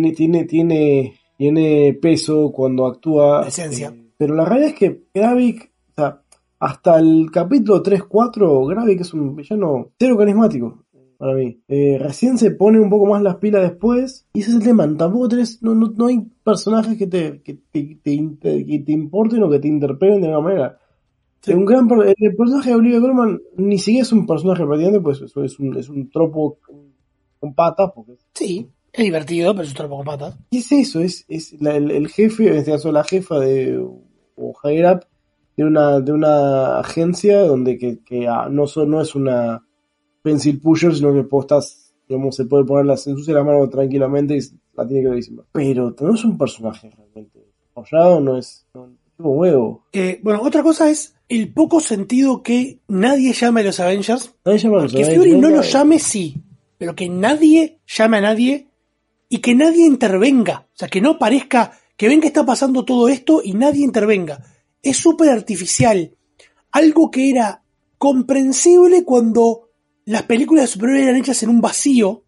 tiene peso cuando actúa, esencia. Pero la realidad es que Gravik, o sea, hasta el capítulo 3-4, Gravik es un villano cero carismático para mí. Recién se pone un poco más las pilas después, y ese es el tema. Tampoco no hay personajes que te importen o que te interpelen de alguna manera. Sí. El personaje de Olivia Colman ni siquiera es un personaje prácticamente, pues eso es un tropo con patas. Porque sí, es divertido, pero es un tropo con patas. ¿Qué es eso? Es el jefe, en este caso la jefa o higher up de una agencia donde que no es una pencil pusher, sino que digamos, se puede poner se ensucia la mano tranquilamente y la tiene clarísima. Pero no es un personaje realmente desarrollado, no es un huevo. Bueno, otra cosa es el poco sentido que nadie llame a los Avengers. Que Fury no los llame, sí, pero que nadie llame a nadie y que nadie intervenga. O sea, que no parezca, que ven que está pasando todo esto y nadie intervenga. Es súper artificial. Algo que era comprensible cuando las películas de superhéroes eran hechas en un vacío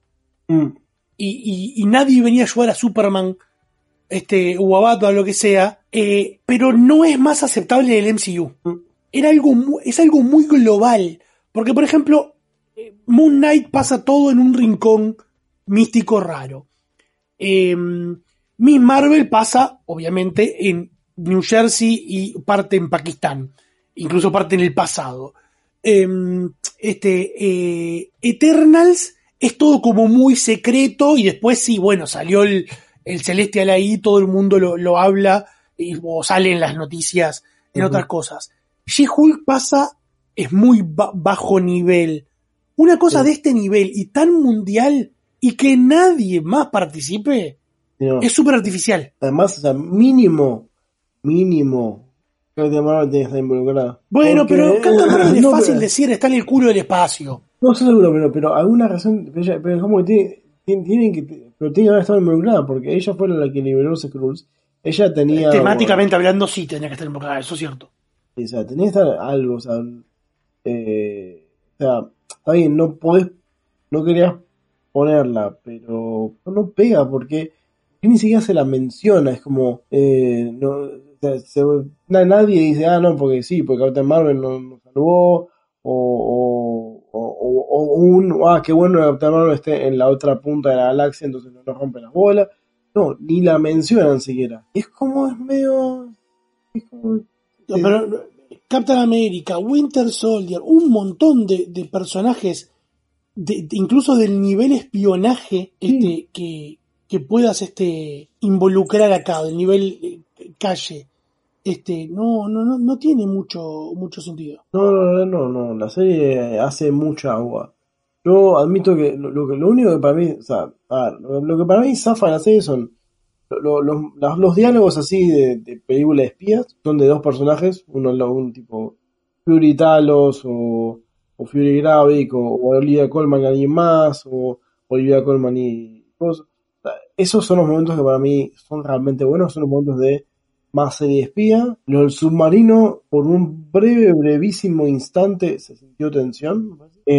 y nadie venía a ayudar a Superman o a Batman o lo que sea, pero no es más aceptable en el MCU. Es algo muy global, porque por ejemplo Moon Knight pasa todo en un rincón místico raro. Miss Marvel pasa obviamente en New Jersey y parte en Pakistán, incluso parte en el pasado. Eternals es todo como muy secreto y después sí, bueno, salió el Celestial ahí, todo el mundo lo habla o sale en las noticias en otras cosas. She-Hulk es muy bajo nivel. Una cosa de este nivel y tan mundial y que nadie más participe es súper artificial. Además, o sea, mínimo Captain Marvel tiene que estar involucrada. Bueno, pero Captain Marvel es fácil decir, está en el culo del espacio. No estoy seguro, pero alguna razón, pero es como que tiene que haber estado involucrada, porque ella fue la que liberó los Skrulls. Ella tenía... Temáticamente hablando, sí tenía que estar involucrada, eso es cierto. O sea, tenía que estar algo, o sea, está bien, no querías ponerla, pero no pega, porque ni siquiera se la menciona, es como, nadie dice, no, porque Captain Marvel nos salvó, qué bueno que Captain Marvel esté en la otra punta de la galaxia, entonces no nos rompe las bolas. No, ni la mencionan siquiera. Es medio... pero Captain America, Winter Soldier, un montón de personajes, incluso del nivel espionaje que puedas involucrar acá, del nivel calle. No tiene mucho sentido. No, la serie hace mucha agua. Yo admito que lo único que para mí, o sea, lo que para mí zafa la serie son los diálogos así de película de espías, son de dos personajes, un tipo Fury Talos o Fury Gravik o Olivia Colman y alguien más, o Olivia Colman y cosas. O sea, esos son los momentos que para mí son realmente buenos, son los momentos de más serie de espía. Lo del submarino, por un brevísimo instante se sintió tensión.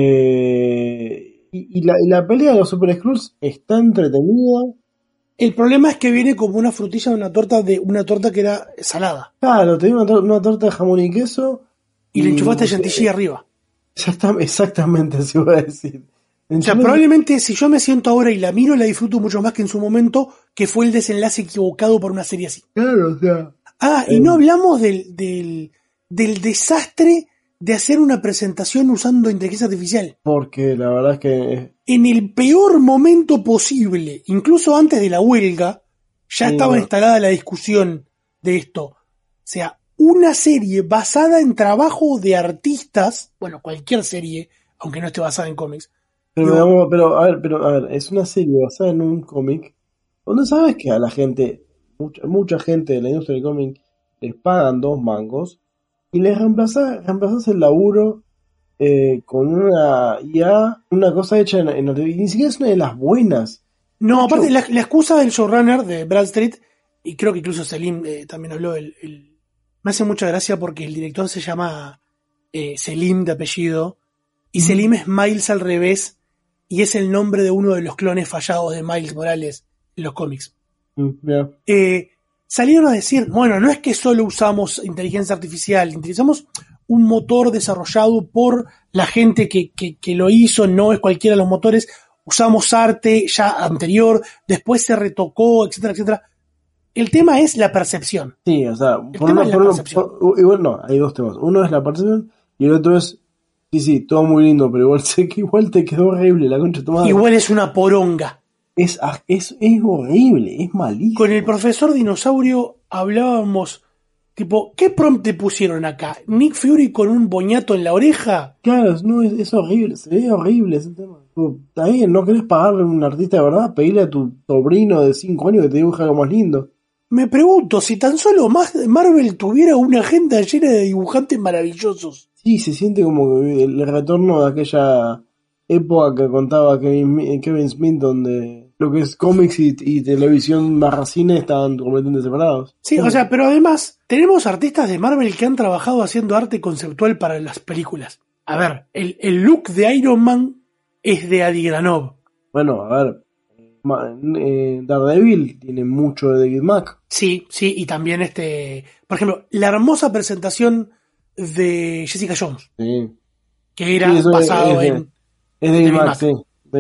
Y la pelea de los Super Skrulls está entretenida. El problema es que viene como una frutilla de una torta que era salada. Claro, tenía una torta de jamón y queso. Y le enchufaste chantilly arriba. Ya está, exactamente, se iba a decir. O sea, probablemente si yo me siento ahora y la miro, la disfruto mucho más que en su momento, que fue el desenlace equivocado por una serie así. Claro, o sea. Y no hablamos del desastre de hacer una presentación usando inteligencia artificial. Porque la verdad es que... En el peor momento posible, incluso antes de la huelga, ya estaba instalada la discusión de esto. O sea, una serie basada en trabajo de artistas, bueno, cualquier serie, aunque no esté basada en cómics. Pero a ver, es una serie basada en un cómic, donde sabes que a la gente, mucha gente de la industria del cómic, les pagan 2 mangos, y les reemplazas el laburo con una IA, una cosa hecha en y ni siquiera es una de las buenas. No, aparte, la excusa del showrunner de Brad Street, y creo que incluso Selim también habló, me hace mucha gracia porque el director se llama Selim de apellido, y Selim es Miles al revés, y es el nombre de uno de los clones fallados de Miles Morales en los cómics. Salieron a decir, bueno, no es que solo usamos inteligencia artificial, utilizamos un motor desarrollado por la gente que lo hizo, no es cualquiera de los motores, usamos arte ya anterior, después se retocó, etcétera, etcétera. El tema es la percepción. Sí, o sea, igual no, hay 2 temas. Uno es la percepción y el otro es, sí, todo muy lindo, pero igual sé que igual te quedó horrible la concha de tu madre. Igual es una poronga. Es horrible, es malísimo. Con el profesor Dinosaurio hablábamos, tipo, ¿qué prompt te pusieron acá? ¿Nick Fury con un boñato en la oreja? Claro, no, es horrible, se ve horrible ese tema. Está bien, no querés pagarle a un artista de verdad, pedile a tu sobrino de 5 años que te dibuja algo más lindo. Me pregunto, si tan solo Marvel tuviera una agenda llena de dibujantes maravillosos. Sí, se siente como el retorno de aquella época que contaba Kevin Smith, donde lo que es cómics y televisión más cine estaban completamente separados. Sí, o sea, pero además tenemos artistas de Marvel que han trabajado haciendo arte conceptual para las películas. A ver, el look de Iron Man es de Adi Granov. Bueno, a ver, Daredevil tiene mucho de David Mack. Sí, y también por ejemplo, la hermosa presentación de Jessica Jones. Sí. Que era basado en... Es David Mack, sí.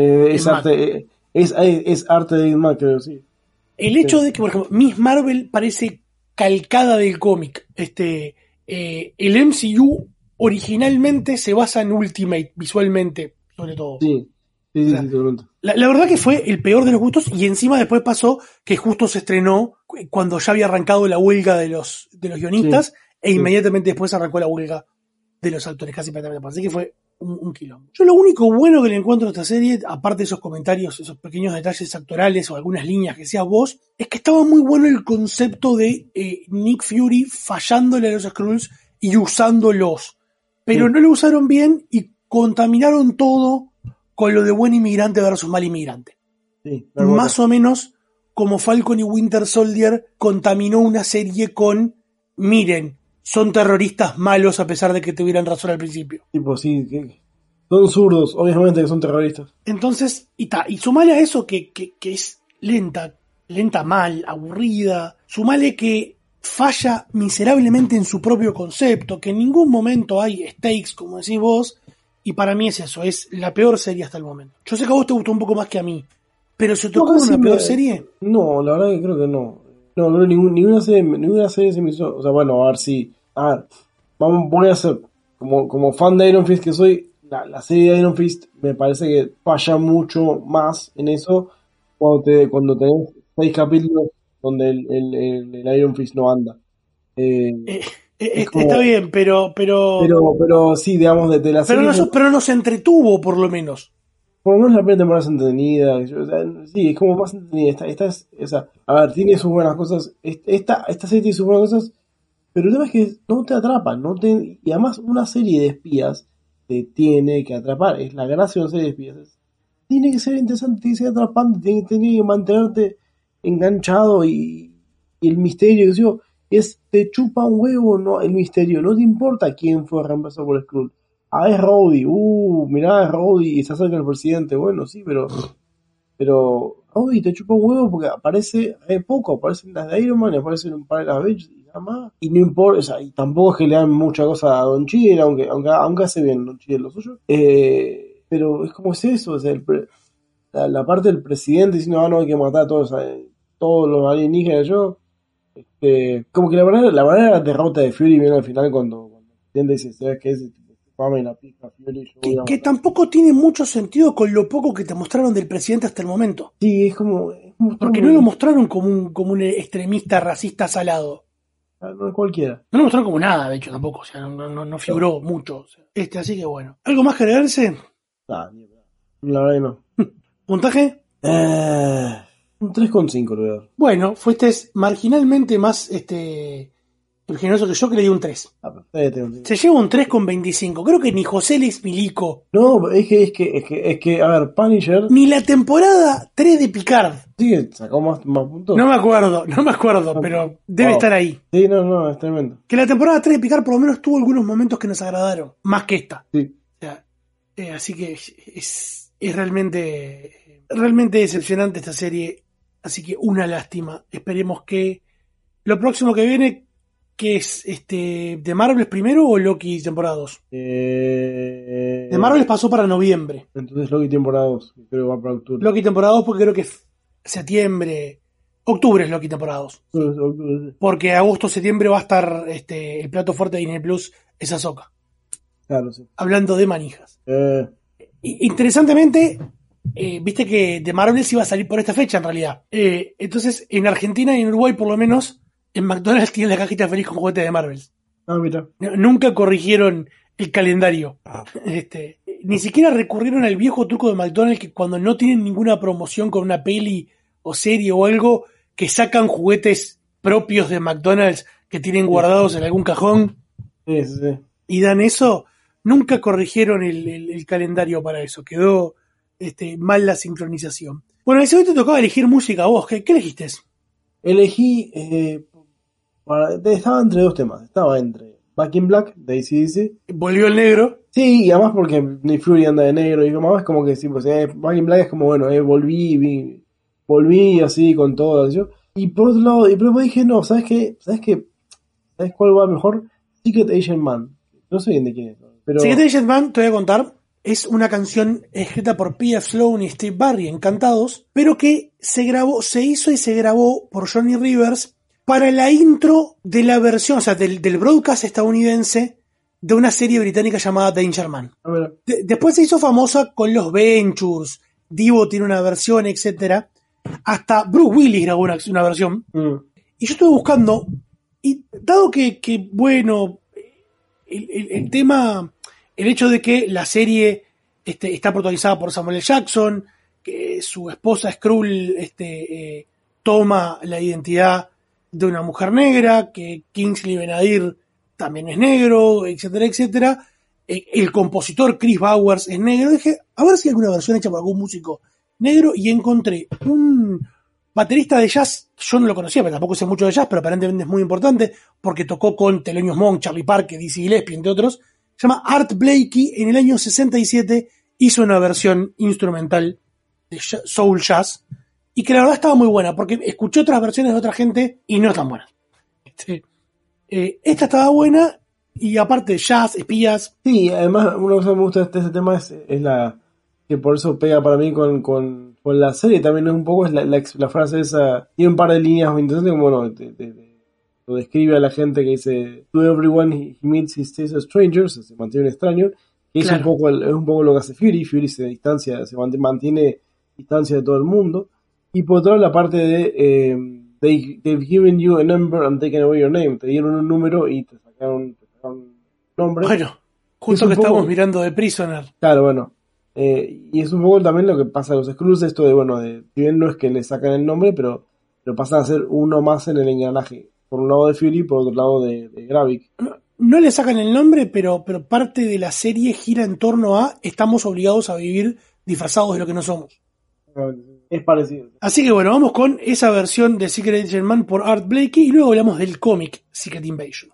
Es arte de David Mack, creo, sí. El hecho de que, por ejemplo, Miss Marvel parece calcada del cómic. El MCU originalmente se basa en Ultimate, visualmente, sobre todo. Sí, totalmente. La verdad que fue el peor de los gustos, y encima después pasó que justo se estrenó cuando ya había arrancado la huelga de los guionistas, inmediatamente después arrancó la huelga de los actores, casi inmediatamente. Así que fue un quilombo. Yo lo único bueno que le encuentro a esta serie, aparte de esos comentarios, esos pequeños detalles actorales o algunas líneas que decías vos, es que estaba muy bueno el concepto de Nick Fury fallándole a los Skrulls y usándolos. Pero no lo usaron bien y contaminaron todo con lo de buen inmigrante versus mal inmigrante. Sí, más o menos como Falcon y Winter Soldier contaminó una serie con, miren, son terroristas malos a pesar de que tuvieran razón al principio. Tipo, sí, son zurdos, obviamente que son terroristas. Entonces, y sumale a eso que es lenta mal, aburrida, sumale que falla miserablemente en su propio concepto, que en ningún momento hay stakes, como decís vos, y para mí es eso, es la peor serie hasta el momento. Yo sé que a vos te gustó un poco más que a mí, pero ¿se te ocurre una peor serie? No, la verdad que creo que no. No, creo que ninguna serie se me hizo. O sea, bueno, a ver si. Voy a hacer. Como fan de Iron Fist que soy, la serie de Iron Fist me parece que falla mucho más en eso cuando tenés 6 capítulos donde el Iron Fist no anda. Está bien, pero sí, digamos, de la serie. Pero nos entretuvo, por lo menos. Por lo menos la primera temporada es entretenida. O sea, sí, es como más entretenida. O sea, a ver, tiene sus buenas cosas. Esta serie tiene sus buenas cosas, pero el tema es que no te atrapa. Y además, una serie de espías te tiene que atrapar. Es la gracia de una serie de espías. Tiene que ser interesante, tiene que ser atrapante, tiene que mantenerte enganchado y el misterio, te chupa un huevo, no, el misterio. No te importa quién fue reemplazado por Skrull. Es Rhodey, mirá, es Rhodey y se acerca el presidente. Bueno, sí, pero Rhodey te chupa un huevo porque aparece poco, aparecen las de Iron Man, aparecen un par de las Avengers y nada más. Y no importa, o sea, y tampoco es que le dan mucha cosa a Don Cheadle, aunque hace bien Don Cheadle lo suyo. Pero es como es eso, o sea, la parte del presidente diciendo, no hay que matar a todos los alienígenas, como que la verdadera derrota de Fury viene al final cuando el presidente dice, ¿sabes qué? Pamela pica Fury. Que tampoco tiene mucho sentido con lo poco que te mostraron del presidente hasta el momento. Sí, es como porque no lo mostraron como un extremista racista salado. No es cualquiera. No lo mostraron como nada, de hecho, tampoco. O sea, no figuró mucho. O sea, así que bueno. ¿Algo más que agregarse? La verdad que no. ¿Puntaje? Un 3,5 lo voy a dar. Bueno, fuiste marginalmente más generoso que yo, que le di un 3. Se lleva un 3,25. Creo que ni José Luis Milico. No, es que, a ver, Punisher. Ni la temporada 3 de Picard. Sí, sacó más puntos. No me acuerdo, pero debe estar ahí. Sí, no, es tremendo. Que la temporada 3 de Picard por lo menos tuvo algunos momentos que nos agradaron. Más que esta. Sí. O sea, así que es realmente decepcionante esta serie. Así que una lástima. Esperemos que lo próximo que viene, que es ¿de Marvel primero o Loki temporada 2? De Marvel pasó para noviembre. Entonces Loki temporada 2, creo que va para octubre. Loki temporada 2 porque creo que septiembre, octubre es Loki temporada 2. Porque agosto, septiembre va a estar el plato fuerte de Disney Plus, es Ahsoka. Claro, sí. Hablando de manijas. Interesantemente, viste que de Marvel se iba a salir por esta fecha en realidad. Entonces, en Argentina y en Uruguay por lo menos, en McDonald's tienen la cajita feliz con juguetes de Marvel. Ah, mira. Nunca corrigieron el calendario. Ni siquiera recurrieron al viejo truco de McDonald's, que cuando no tienen ninguna promoción con una peli o serie o algo, que sacan juguetes propios de McDonald's que tienen guardados en algún cajón. Sí. Y dan eso. Nunca corrigieron el calendario para eso. Quedó mal la sincronización. Bueno, ese hoy te tocaba elegir música a vos. ¿Qué elegiste? Elegí estaba entre dos temas. Estaba entre Back in Black de AC/DC. Volvió el negro. Sí, y además porque Nick Fury anda de negro y como es como que sí, pues Back in Black es como bueno, volví así con todo eso. Y por otro lado, y pero dije, no, ¿sabes cuál va mejor? Secret Agent Man. No sé bien de quién es, pero Secret Agent Man, te voy a contar, es una canción escrita por P.F. Sloan y Steve Barry, Encantados, pero que se hizo y se grabó por Johnny Rivers para la intro de la versión, o sea, del broadcast estadounidense de una serie británica llamada Danger Man. Después se hizo famosa con los Ventures, Divo tiene una versión, etcétera. Hasta Bruce Willis grabó una versión. Y yo estuve buscando, y dado que bueno, el tema, el hecho de que la serie está protagonizada por Samuel L. Jackson, que su esposa Skrull toma la identidad de una mujer negra, que Kingsley Ben-Adir también es negro, etcétera, etcétera. El compositor Chris Bowers es negro. Dije, a ver si hay alguna versión hecha por algún músico negro, y encontré un baterista de jazz, yo no lo conocía, pero tampoco sé mucho de jazz, pero aparentemente es muy importante, porque tocó con Thelonious Monk, Charlie Parker, Dizzy Gillespie, entre otros. Se llama Art Blakey. En el año 67 hizo una versión instrumental de soul jazz, y que la verdad estaba muy buena, porque escuché otras versiones de otra gente y no están buenas. Esta estaba buena, y aparte jazz, espías. Sí, además una cosa que me gusta de este tema es la que por eso pega para mí con la serie también un poco, es la frase esa, tiene un par de líneas muy interesantes, como bueno, lo describe a la gente que dice, to everyone he meets he stays a stranger, se mantiene un extraño, que es un poco lo que hace Fury se mantiene distancia de todo el mundo. Y por otro lado la parte de they've given you a number and taken away your name, te dieron un número y te sacaron un nombre. Bueno, justo que estamos mirando de Prisoner. Claro, bueno. Y es un poco también lo que pasa a los Skrulls, esto de si bien no es que le sacan el nombre, pero pasan a ser uno más en el engranaje. Por un lado de Fury, por otro lado de Gravik. No le sacan el nombre, pero parte de la serie gira en torno a estamos obligados a vivir disfrazados de lo que no somos. Es parecido. Así que bueno, vamos con esa versión de Secret Agent Man por Art Blakey, y luego hablamos del cómic Secret Invasion.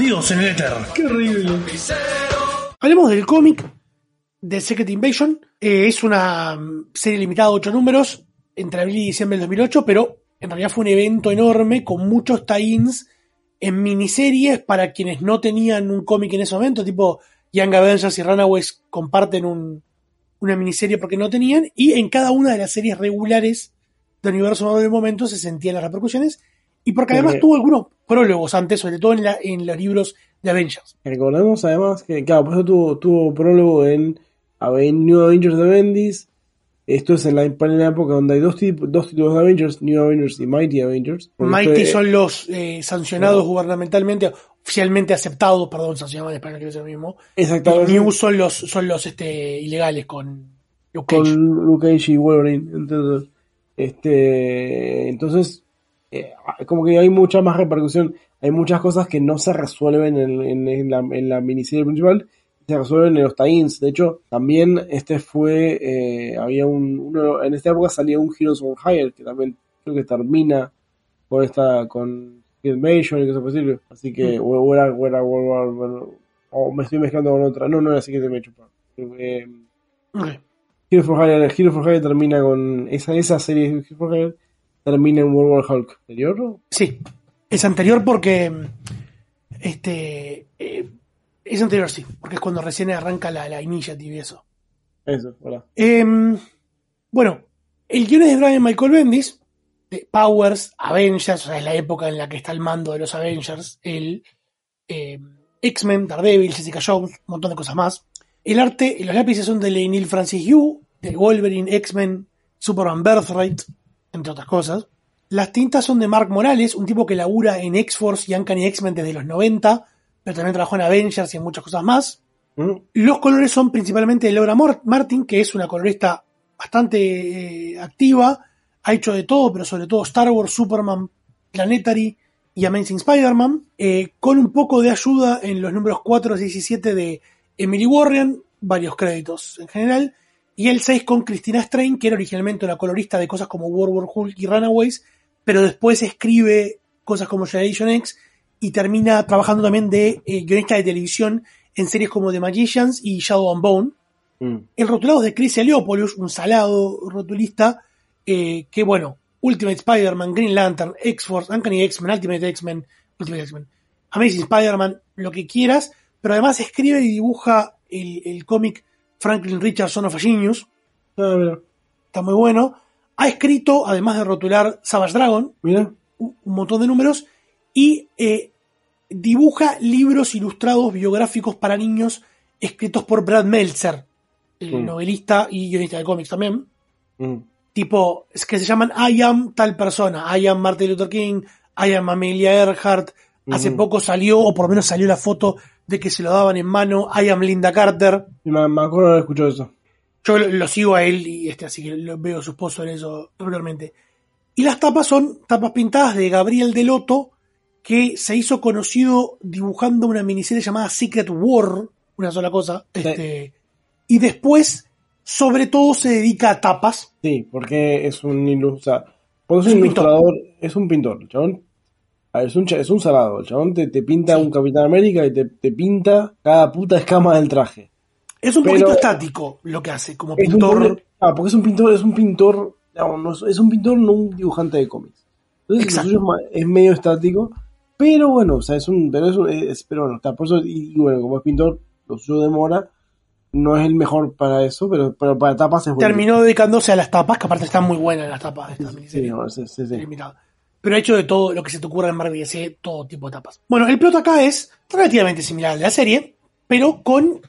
Perdidos en el éter. Qué horrible. Hablemos del cómic de Secret Invasion. Es una serie limitada de 8 números entre abril y diciembre del 2008, pero en realidad fue un evento enorme con muchos tie-ins en miniseries para quienes no tenían un cómic en ese momento, tipo Young Avengers y Runaways comparten una miniserie porque no tenían, y en cada una de las series regulares del universo Marvel del momento se sentían las repercusiones, y porque además tuvo algunos prólogos antes, sobre todo en los libros de Avengers. Recordemos además que, claro, por eso tuvo prólogo en New Avengers de Bendis. Esto es en la época donde hay dos títulos de Avengers, New Avengers y Mighty Avengers. Mighty son los sancionados gubernamentalmente, oficialmente aceptados, sancionados en español, que es lo mismo. Exactamente. Y New son los ilegales con Luke Cage. Con Luke Cage y Wolverine. Entonces, como que hay mucha más repercusión. Hay muchas cosas que no se resuelven en la miniserie principal, se resuelven en los tie-ins. De hecho, también había en esta época salía un Heroes for Hire, que también creo que termina con Invasion y cosas posibles. Así que, o me estoy mezclando con otra. No era así que se me chupa. Heroes for Hire termina con esa serie de Heroes for Hire termina en World War Hulk. ¿Anterior? Sí, es anterior porque es anterior, sí, porque es cuando recién arranca la initiative y eso. Eso, hola. Bueno, el guion es de Brian Michael Bendis, de Powers, Avengers, o sea, es la época en la que está el mando de los Avengers, el X-Men, Daredevil, Jessica Jones, un montón de cosas más. El arte, los lápices son de Neil Francis Yu, de Wolverine, X-Men, Superman Birthright, entre otras cosas. Las tintas son de Mark Morales, un tipo que labura en X-Force y Uncanny X-Men desde los 90, pero también trabajó en Avengers y en muchas cosas más. Los colores son principalmente de Laura Martin, que es una colorista bastante activa, ha hecho de todo, pero sobre todo Star Wars, Superman, Planetary y Amazing Spider-Man, con un poco de ayuda en los números 4, 6 y 7 de Emily Warren, varios créditos en general, y el 6 con Christina Strain, que era originalmente una colorista de cosas como World War Hulk y Runaways, pero después escribe cosas como Generation X y termina trabajando también de guionista de televisión en series como The Magicians y Shadow and Bone. El rotulado es de Chris Eliopoulos, un salado rotulista, que bueno, Ultimate Spider-Man, Green Lantern, X-Force, Uncanny X-Men, Ultimate X-Men, Amazing Spider-Man, lo que quieras, pero además escribe y dibuja el cómic Franklin Richardson of a Genius. Está muy bueno. Ha escrito, además de rotular Savage Dragon, un montón de números, y dibuja libros ilustrados biográficos para niños escritos por Brad Meltzer, el novelista y guionista de cómics también. Tipo, es que se llaman I Am tal persona, I Am Martin Luther King, I Am Amelia Earhart. Hace poco salió, o por lo menos salió la foto de que se lo daban en mano, I Am Linda Carter. Me acuerdo de haber escuchado eso. Yo lo sigo a él y así que veo su esposo en eso regularmente. Y las tapas son tapas pintadas de Gabriel Delotto, que se hizo conocido dibujando una miniserie llamada Secret War, una sola cosa. Y después, sobre todo, se dedica a tapas. Sí, porque es un ilustrador, es un pintor. El chabón es un salado. El chabón te pinta un Capitán América y te pinta cada puta escama del traje. Es un poquito estático lo que hace, como pintor. Porque es un pintor, no un dibujante de cómics. Entonces, lo suyo es medio estático, pero bueno, o sea, pero bueno, por eso, y bueno, como es pintor, lo suyo demora. No es el mejor para eso, pero para tapas es bueno. Terminó dedicándose a las tapas, que aparte están muy buenas las tapas de esta miniserie. Sí. Pero ha hecho de todo lo que se te ocurra en Marvel DC, todo tipo de tapas. Bueno, el plot acá es relativamente similar al de la serie, pero con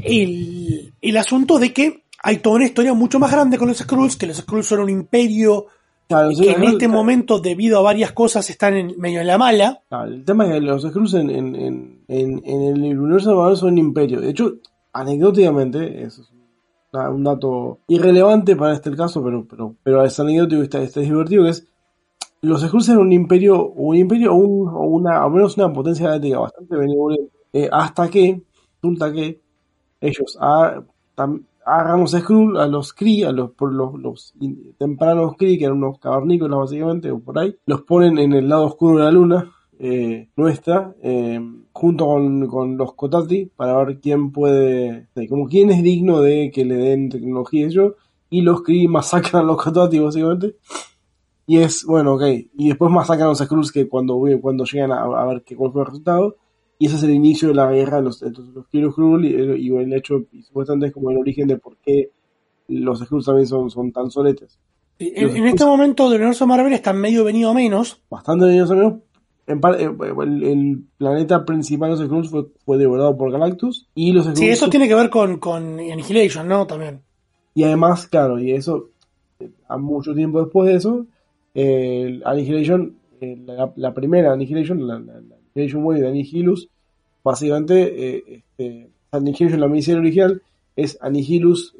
el asunto de que hay toda una historia mucho más grande con los Skrulls, que los Skrulls son un imperio que en este momento, debido a varias cosas, están medio en la mala. El tema es que los Skrulls en el universo de Marvel son un imperio. De hecho, anecdóticamente, eso es un dato irrelevante para este caso, pero es anecdótico y está divertido, que es los Skrulls eran un imperio o al menos una potencia galáctica bastante benevolente, hasta que resulta que ellos agarran los Skrulls, a los Kree, los tempranos Kree, que eran unos cavernícolas básicamente, o por ahí, los ponen en el lado oscuro de la luna, nuestra, junto con los Kotati, para ver quién puede, como quién es digno de que le den tecnología a ellos, y los Kree masacran a los Kotati básicamente. Y es, bueno, ok, y después masacran a los Skrulls que cuando llegan a ver cuál fue el resultado, y ese es el inicio de la guerra entre los Kree y los Skrull, y el hecho, y supuestamente es como el origen de por qué los Skrulls también son tan soletes. En este momento del universo Marvel está medio venido a menos. Bastante venido a menos. El planeta principal de los Skrulls fue devorado por Galactus, y los Skrulls... Sí, eso tiene que ver con Annihilation, ¿no? También. Y además, claro, y eso, a mucho tiempo después de eso, Annihilation, la primera Annihilation, la Annihilation Wave de Annihilus, básicamente, Annihilation, la miniserie original, es Annihilus,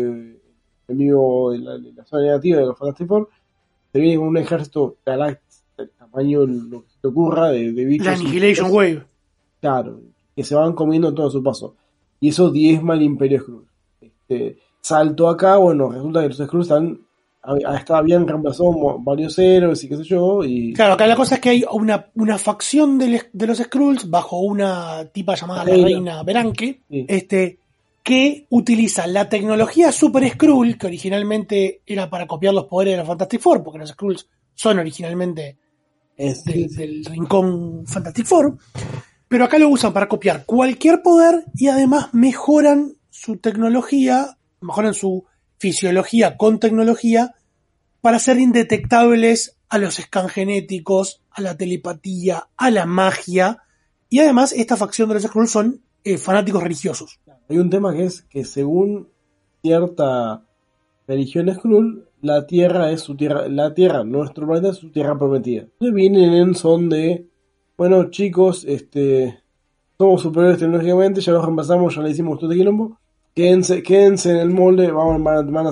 enemigo de la zona negativa de los Fantastic Four, se viene con un ejército galáctico, del tamaño, lo que se te ocurra, de bichos. La Annihilation Wave. Claro, que se van comiendo todo su paso. Y eso diezma el Imperio Skrull. Salto acá, bueno, resulta que los Skrulls habían reemplazado varios héroes y qué sé yo. Y... Claro, acá la cosa es que hay una facción de los Skrulls bajo una tipa llamada la Reina Beranque, sí. Que utiliza la tecnología Super Skrull, que originalmente era para copiar los poderes de los Fantastic Four, porque los Skrulls son originalmente del rincón Fantastic Four, pero acá lo usan para copiar cualquier poder y además mejoran su tecnología, mejoran su fisiología con tecnología para ser indetectables a los scans genéticos, a la telepatía, a la magia, y además esta facción de los Skrulls son fanáticos religiosos. Hay un tema que es que según cierta religión Skrull, la Tierra es su tierra, nuestro planeta es su tierra prometida. Entonces vienen en son de, bueno chicos, somos superiores tecnológicamente, ya los reemplazamos, ya le hicimos todo este quilombo, quédense en el molde, van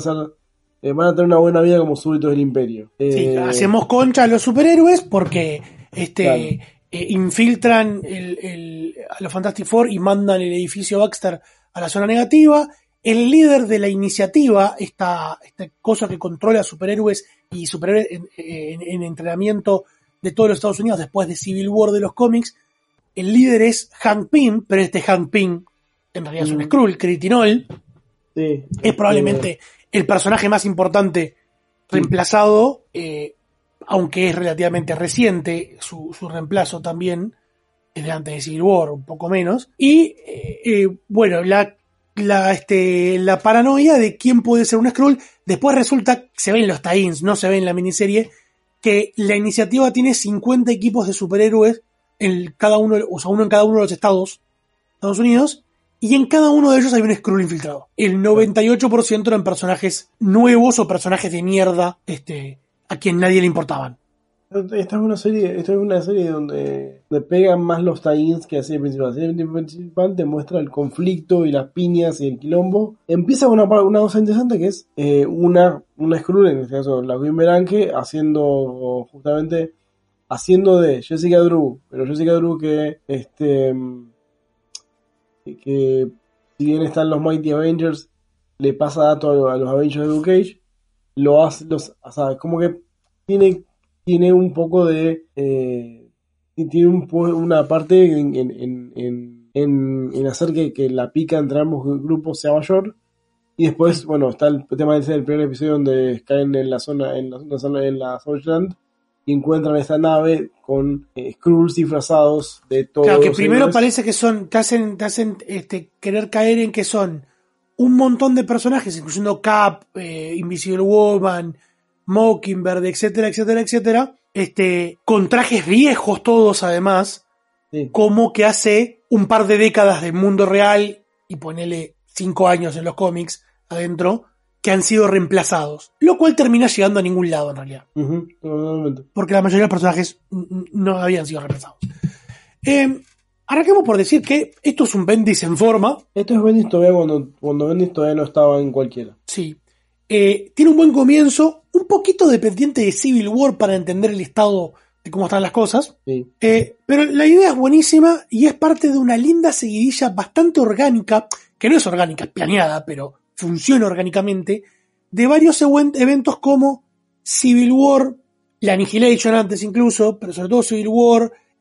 a tener una buena vida como súbditos del imperio. Sí, hacemos concha a los superhéroes porque claro. Infiltran a los Fantastic Four y mandan el edificio Baxter a la zona negativa. El líder de la iniciativa, esta cosa que controla superhéroes y superhéroes en entrenamiento de todos los Estados Unidos después de Civil War de los cómics, el líder es Hank Pym, pero Hank Pym en realidad es un Skrull, Kritinol. Sí, es probablemente el personaje más importante reemplazado, aunque es relativamente reciente su reemplazo también, es de antes de Civil War, un poco menos. Y bueno, la paranoia de quién puede ser un Skrull. Después resulta, se ve en los tie-ins, no se ve en la miniserie, que la iniciativa tiene 50 equipos de superhéroes, uno en cada uno de los Estados Unidos, y en cada uno de ellos hay un Skrull infiltrado. El 98% eran personajes nuevos o personajes de mierda, a quien nadie le importaban. Esta es una serie donde pegan más los tie-ins que la serie principal. La serie principal te muestra el conflicto y las piñas y el quilombo. Empieza con una cosa interesante que es una Skrull, en este caso la Queen Beranque, haciendo de Jessica Drew, pero Jessica Drew que si bien están los Mighty Avengers, le pasa datos a los Avengers de Luke Cage, o sea, como que tiene un poco de tiene una parte en hacer que la pica entre ambos grupos sea mayor. Y después, bueno, está el tema del primer episodio donde caen en la Southland y encuentran esta nave con Skrulls disfrazados de todos. Claro, que primero héroes. Parece que te hacen querer caer en que son un montón de personajes, incluyendo Cap, Invisible Woman, Mockingbird, etcétera, etcétera, etcétera, con trajes viejos todos además, sí. Como que hace un par de décadas del mundo real, y ponele 5 años en los cómics adentro, que han sido reemplazados, lo cual termina llegando a ningún lado en realidad. Porque la mayoría de los personajes no habían sido reemplazados. Arranquemos por decir que esto es un Bendis en forma. Esto es Bendis todavía cuando Bendis todavía no estaba en cualquiera. Sí. Tiene un buen comienzo, un poquito dependiente de Civil War para entender el estado de cómo están las cosas. Sí. Pero la idea es buenísima y es parte de una linda seguidilla bastante orgánica, que no es orgánica, es planeada, pero funciona orgánicamente, de varios eventos como Civil War, la Annihilation antes incluso, pero sobre todo Civil War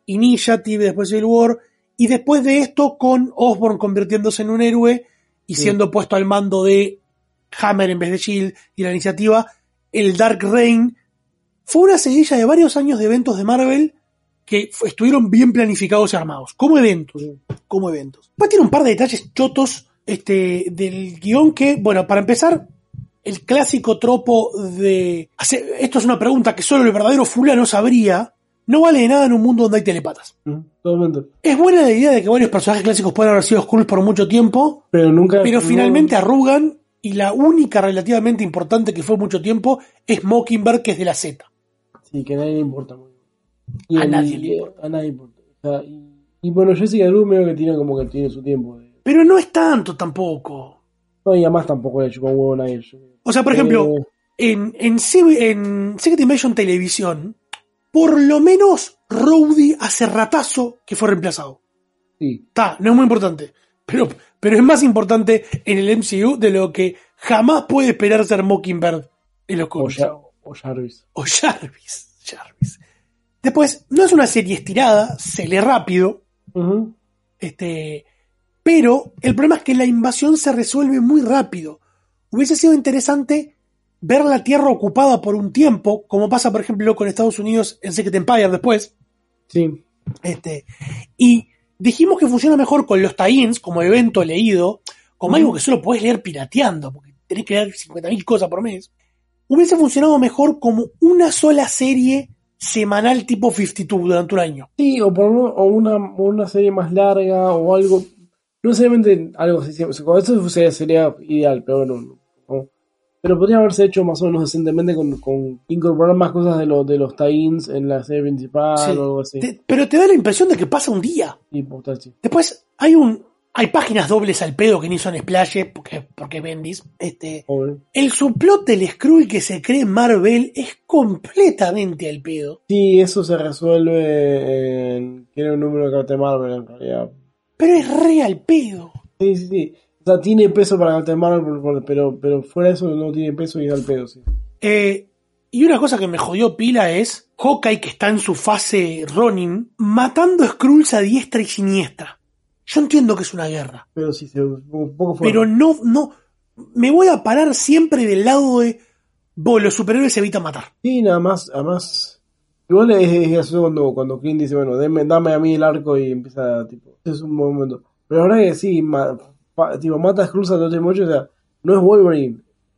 Initiative, después Civil War, y después de esto con Osborn convirtiéndose en un héroe y siendo puesto al mando de Hammer en vez de S.H.I.E.L.D. y la iniciativa, el Dark Reign. Fue una seguidilla de varios años de eventos de Marvel que estuvieron bien planificados y armados, como eventos. Después tiene un par de detalles chotos del guión que, bueno, para empezar, el clásico tropo de... Esto es una pregunta que solo el verdadero fulano sabría. No vale de nada en un mundo donde hay telepatas. Totalmente. Es buena la idea de que varios personajes clásicos puedan haber sido Skrulls por mucho tiempo, pero finalmente arrugan, y la única relativamente importante que fue mucho tiempo es Mockingbird, que es de la Z. Sí, que a nadie le importa. A nadie le importa. A nadie importa. O sea, y bueno, Jessica Drew medio que tiene su tiempo. Pero no es tanto tampoco. No, y además tampoco le chupa un huevo a nadie. O sea, por ejemplo, en Secret Invasion Televisión, por lo menos Rhodey hace ratazo que fue reemplazado. Sí. No es muy importante. Pero es más importante en el MCU de lo que jamás puede esperar ser Mockingbird en los cómics. O Jarvis. Jarvis. Después, no es una serie estirada, se lee rápido. Uh-huh. Pero el problema es que la invasión se resuelve muy rápido. Hubiese sido interesante ver la Tierra ocupada por un tiempo, como pasa, por ejemplo, con Estados Unidos en Secret Empire después. Sí. Y dijimos que funciona mejor con los tie-ins, como evento leído, como algo que solo podés leer pirateando, porque tenés que leer 50.000 cosas por mes. Hubiese funcionado mejor como una sola serie semanal tipo 52 durante un año. Sí, o una serie más larga, o algo. No necesariamente algo así. Con eso sería ideal, pero bueno. No. Pero podría haberse hecho más o menos decentemente con incorporar más cosas de los tie-ins en la serie principal o algo así. Pero te da la impresión de que pasa un día. Sí. Después hay páginas dobles al pedo que ni son splashes porque Bendis. El subplot del Skrull que se cree en Marvel es completamente al pedo. Sí, eso se resuelve en... Quiero un número de Captain Marvel en realidad. Pero es re al pedo. Sí. O sea, tiene peso para Captain Marvel, pero fuera de eso no tiene peso y da el pedo, sí. Y una cosa que me jodió pila es Hawkeye, que está en su fase Ronin, matando Skrulls a diestra y siniestra. Yo entiendo que es una guerra. Pero sí, un poco fuerte. Pero no. Me voy a parar siempre del lado de los superhéroes se evitan matar. Sí, nada más. Igual es gracioso cuando Clint dice, bueno, dame a mí el arco y empieza, tipo, es un buen momento. Pero la verdad que sí, mata a Skrulls a los o sea, no es Wolverine,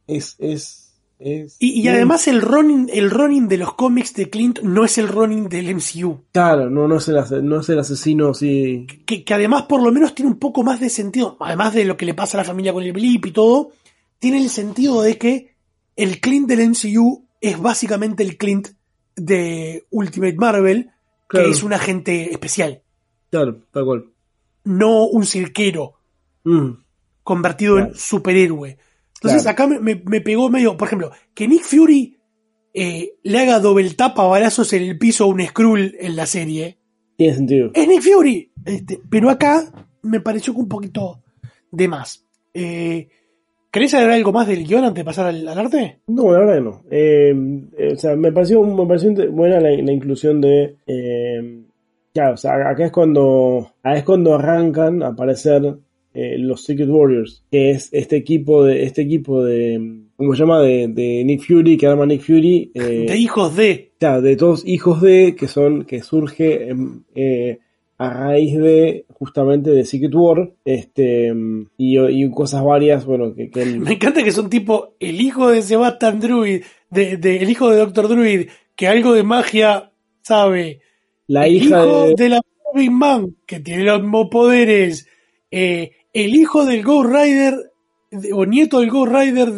y además el Ronin de los cómics de Clint no es el Ronin del MCU. Claro, no es el asesino, sí. Que además por lo menos tiene un poco más de sentido, además de lo que le pasa a la familia con el blip y todo, tiene el sentido de que el Clint del MCU es básicamente el Clint de Ultimate Marvel, claro, que es un agente especial. Claro, tal cual. No un cirquero convertido en superhéroe. Entonces acá me pegó medio, por ejemplo, que Nick Fury le haga doble tapa balazos en el piso a un Skrull en la serie. Tiene sentido. Es Nick Fury. Pero acá me pareció que un poquito de más. ¿Querés agregar algo más del guión antes de pasar al arte? No, la verdad que no. O sea, me pareció buena la inclusión de... claro, o sea, acá es cuando arrancan a aparecer los Secret Warriors, que es este equipo de ¿cómo se llama? De Nick Fury, que arma Nick Fury. De hijos de. Claro, de todos hijos de, que surge a raíz de, justamente, de Secret War, y cosas varias, bueno, que Me encanta que son tipo el hijo de Sebastian Druid, el hijo de Doctor Druid, que algo de magia sabe. La el hija hijo de la Big Man, que tiene los mismos poderes. El hijo del Ghost Rider, o nieto del Ghost Rider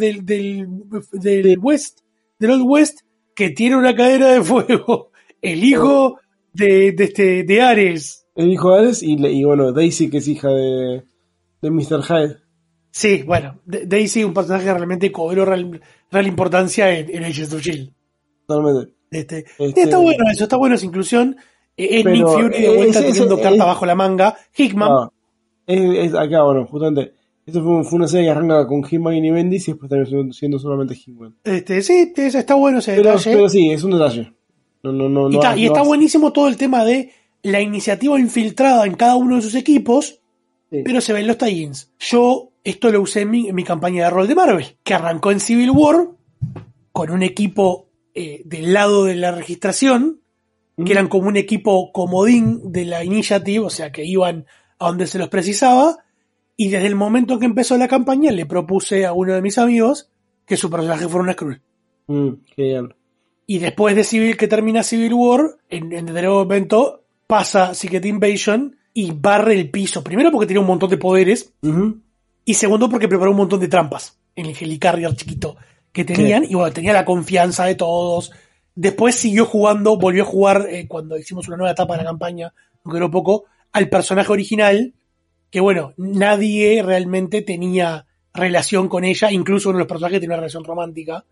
del West, del Old West, que tiene una cadera de fuego. El hijo de Ares. El hijo de Ares y bueno, Daisy, que es hija de Mr. Hyde. Sí, bueno, Daisy, un personaje que realmente cobró real importancia en Agents of S.H.I.E.L.D. Totalmente. Está bueno eso, está bueno esa inclusión. Es Nick Fury de vuelta teniendo carta bajo la manga. Hickman. Acá, bueno, justamente. Esto fue una serie que arranca con Hickman y Bendis y después también siendo solamente Hickman. Sí, está bueno ese detalle. Pero sí, es un detalle. Y está buenísimo todo el tema de la iniciativa infiltrada en cada uno de sus equipos, pero se ven los tie-ins. Yo esto lo usé en mi campaña de rol de Marvel, que arrancó en Civil War con un equipo del lado de la registración, que eran como un equipo comodín de la Initiative, o sea que iban a donde se los precisaba, y desde el momento que empezó la campaña le propuse a uno de mis amigos que su personaje fuera un Skrull. Genial. Y después de que termina Civil War, en determinado momento pasa Secret Invasion y barre el piso. Primero porque tenía un montón de poderes, y segundo porque preparó un montón de trampas en el Helicarrier chiquito que tenían, y bueno, tenía la confianza de todos. Después siguió jugando, volvió a jugar cuando hicimos una nueva etapa de la campaña, aunque no poco, al personaje original, que bueno, nadie realmente tenía relación con ella, incluso uno de los personajes tenía una relación romántica.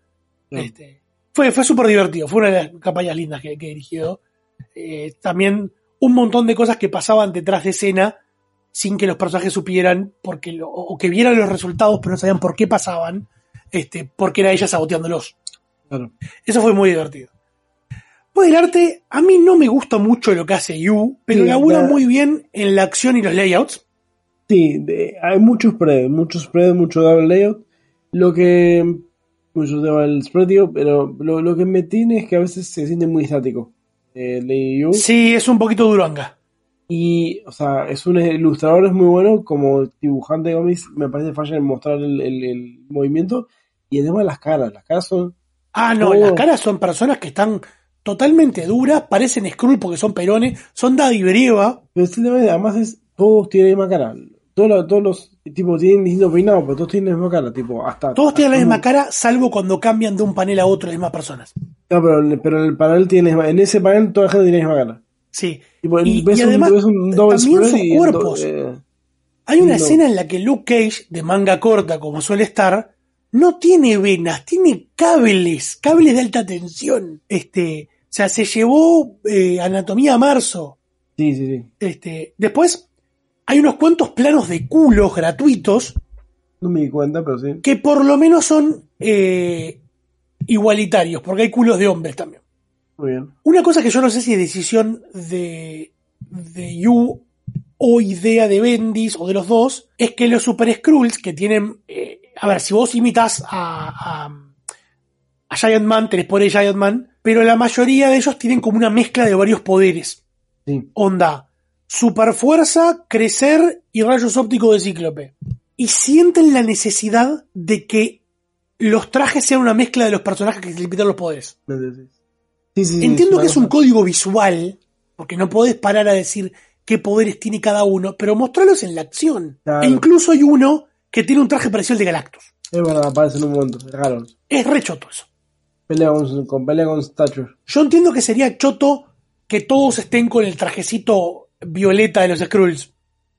Fue súper divertido, fue una de las campañas lindas que he dirigido. También un montón de cosas que pasaban detrás de escena sin que los personajes supieran o que vieran los resultados pero no sabían por qué pasaban, porque era ella saboteándolos. Claro. Eso fue muy divertido. Pues el arte, a mí no me gusta mucho lo que hace Yu, pero labura muy bien en la acción y los layouts. Sí, hay mucho spread, mucho double layout. Lo que... mucho tema del spread, tío, pero lo que me tiene es que a veces se siente muy estático. Yu. Sí, es un poquito duranga. Y, o sea, es un ilustrador, es muy bueno, como dibujante de cómics, me parece falla en mostrar el movimiento. Y el tema de las caras son... las caras son personas que están totalmente duras, parecen Skrull porque son perones, son Daddy Brieva. Pero además todos tienen la misma cara. Todos los tipos tienen distintos peinados, pero todos tienen la misma cara, tipo, todos tienen la misma cara, salvo cuando cambian de un panel a otro las mismas personas. No, pero el panel en ese panel toda la gente tiene la misma cara. Sí. Tipo, y además, también sus cuerpos. Hay una escena en la que Luke Cage, de manga corta como suele estar, no tiene venas, tiene cables de alta tensión. O sea, se llevó anatomía a marzo. Sí. Después hay unos cuantos planos de culos gratuitos. No me di cuenta, pero sí. Que por lo menos son igualitarios, porque hay culos de hombres también. Muy bien. Una cosa que yo no sé si es decisión de Yu o idea de Bendis o de los dos, es que los Super Skrulls que tienen... a ver, si vos imitas a Giant Man, tenés poder de Giant Man, pero la mayoría de ellos tienen como una mezcla de varios poderes. Sí. Onda, super fuerza, crecer y rayos ópticos de Cíclope. Y sienten la necesidad de que los trajes sean una mezcla de los personajes que se limitan los poderes. Sí, entiendo que es un código visual, porque no podés parar a decir qué poderes tiene cada uno, pero mostrarlos en la acción. Claro. E incluso hay uno que tiene un traje parecido al de Galactus. Es verdad, aparece en un momento, es raro. Es re choto eso. Pelea con Stature. Yo entiendo que sería choto que todos estén con el trajecito violeta de los Skrulls,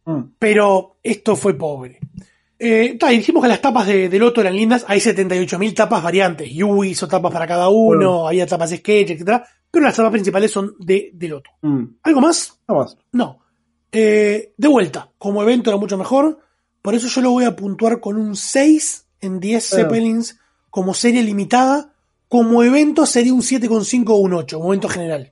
pero esto fue pobre. Dijimos que las tapas de Loto eran lindas, hay 78.000 tapas variantes. Yu hizo tapas para cada uno, había tapas sketch, etc. Pero las tapas principales son de Loto. ¿Algo más? No más. No. De vuelta, como evento era mucho mejor, por eso yo lo voy a puntuar con un 6 en 10 Zeppelins como serie limitada. Como evento sería un 7,5 o un 8, como evento general.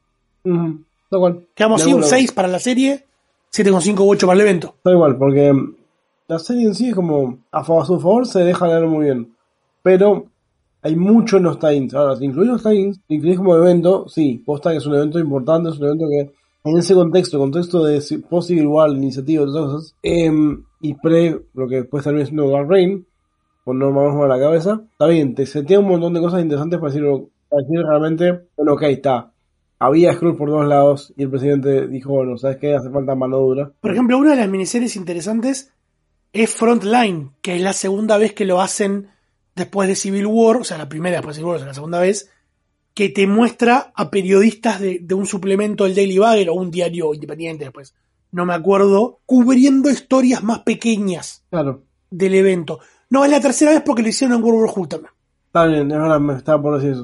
Quedamos así, un 6 para la serie, 7,5 u 8 para el evento. Da igual, porque la serie en sí es como a su favor se deja leer muy bien. Pero hay mucho en los tie-ins. Ahora, si incluís los tie-ins, si incluís como evento, sí, posta que es un evento importante, es un evento que en ese contexto de post-Civil War, iniciativa, todas esas cosas, y lo que después termina siendo Dark Reign, con no vamos a la cabeza, está bien, se tiene un montón de cosas interesantes para decir realmente, bueno, ok, está. Había Skrull por todos lados y el presidente dijo, bueno, ¿sabes qué? Hace falta mano dura. Por ejemplo, una de las miniseries interesantes es Frontline, que es la segunda vez que lo hacen después de Civil War, o sea, la primera después de Civil War, o sea, la segunda vez, que te muestra a periodistas de un suplemento del Daily Bugle o un diario independiente después, no me acuerdo, cubriendo historias más pequeñas del evento. No, es la tercera vez porque lo hicieron en World War Hulk también. Está bien, es verdad, me estaba por decir eso,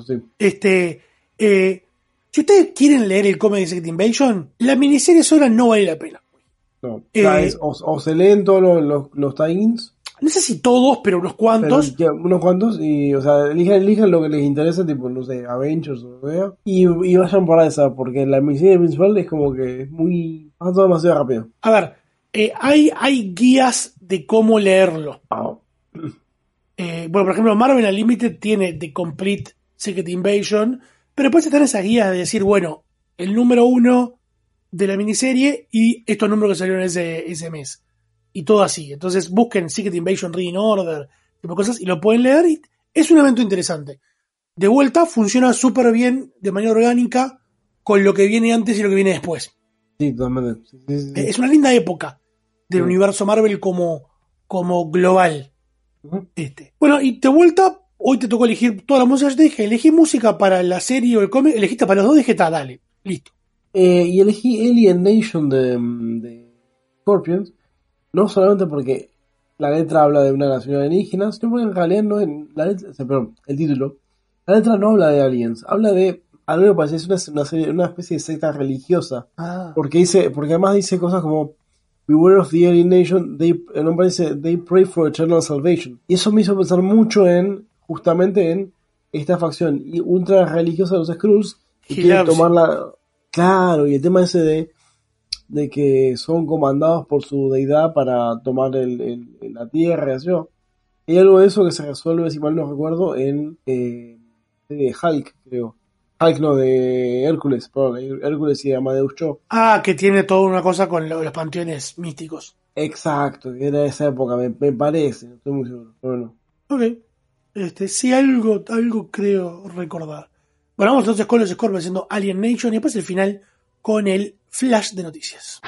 sí. Si ustedes quieren leer el cómic de Secret Invasion, la miniserie sola no vale la pena. No, o se leen todos los tie-ins. No sé si todos, pero unos cuantos. Pero, unos cuantos, y, o sea, elijan lo que les interesa, tipo, no sé, Avengers o lo que sea, y vayan por esa, porque la miniserie principal es como que es muy... va todo demasiado rápido. A ver, hay guías de cómo leerlo. Bueno, por ejemplo, Marvel Unlimited tiene The Complete Secret Invasion, pero después están esas guías de decir, bueno, el número 1 de la miniserie y estos números que salieron ese mes. Y todo así. Entonces busquen Secret Invasion Reading Order, tipo cosas, y lo pueden leer. Y es un evento interesante. De vuelta, funciona súper bien, de manera orgánica, con lo que viene antes y lo que viene después. Sí, totalmente. Sí. Es una linda época del universo Marvel como global. Bueno, y de vuelta, hoy te tocó elegir toda la música. Yo te dije, elegí música para la serie o el cómic, elegiste para los dos, dije, dale, listo. Y elegí Alien Nation de Scorpions, no solamente porque la letra habla de una nación alienígena, sino porque en realidad no en la letra, perdón, el título, la letra no habla de aliens, habla de algo que parece una especie de secta religiosa, porque además dice cosas como Beware of the Alien Nation, el nombre dice They pray for eternal salvation, y eso me hizo pensar mucho justamente en esta facción y ultra religiosa de los Skrulls que quieren tomarla. Claro, y el tema ese de que son comandados por su deidad para tomar la tierra, ¿sí? Hay algo de eso que se resuelve, si mal no recuerdo, en Hulk, creo. Hulk no, de Hércules, perdón, Hércules y Amadeus Cho. Que tiene toda una cosa con los panteones místicos. Exacto, que era de esa época, me parece, no estoy muy seguro. Bueno. Ok. Sí, algo creo recordar. Bueno, vamos entonces con los Scorpions haciendo Alien Nation y después el final con el flash de noticias.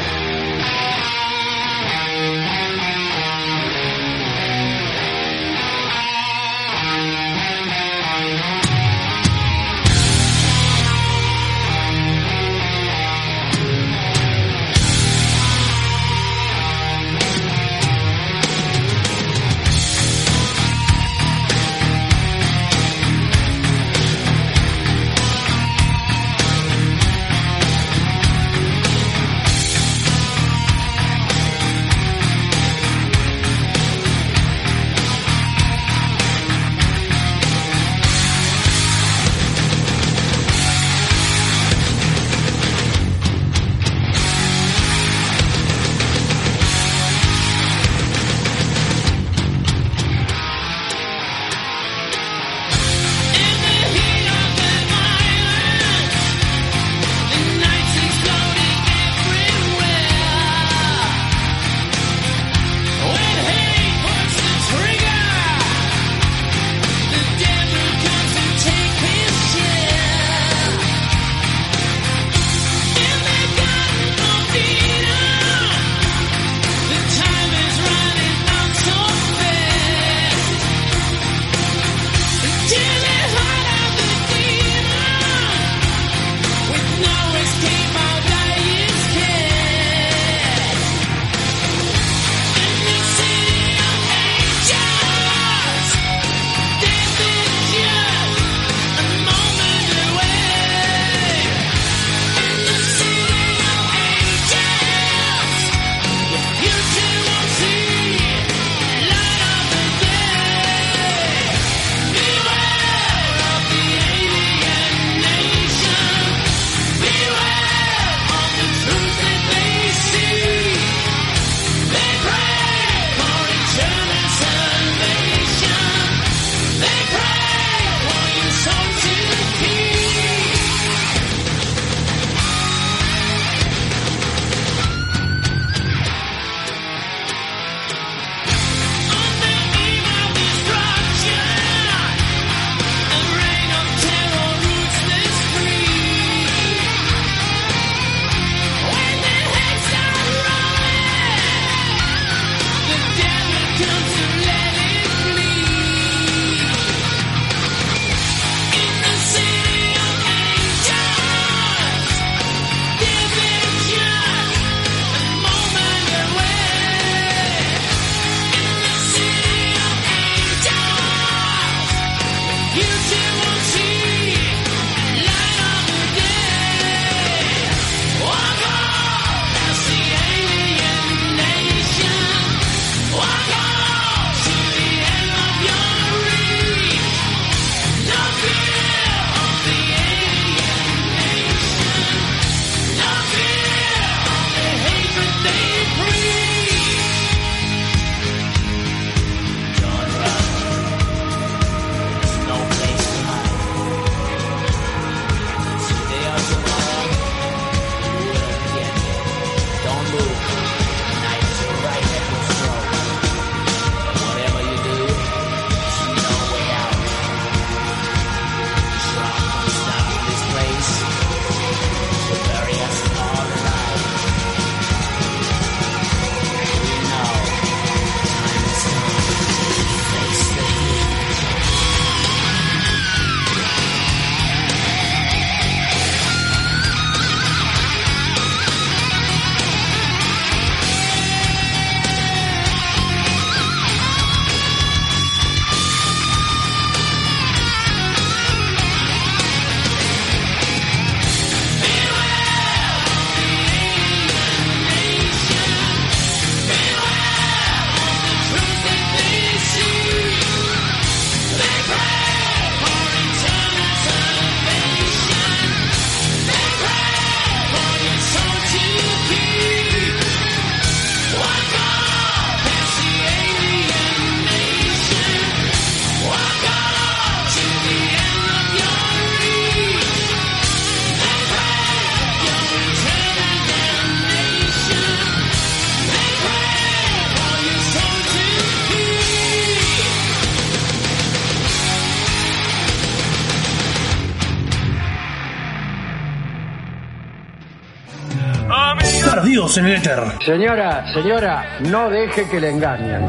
Adiós en el éter. Señora, no deje que le engañen.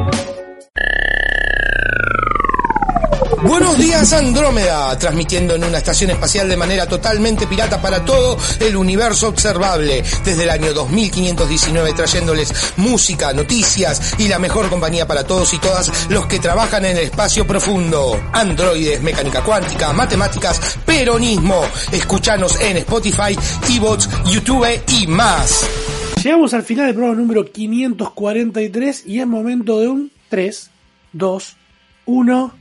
Buenos días, Andrómeda, transmitiendo en una estación espacial de manera totalmente pirata para todo el universo observable, desde el año 2519, trayéndoles música, noticias y la mejor compañía para todos y todas los que trabajan en el espacio profundo. Androides, mecánica cuántica, matemáticas, peronismo. Escuchanos en Spotify, iVoox, YouTube y más. Llegamos al final del programa número 543 y es momento de un 3, 2, 1...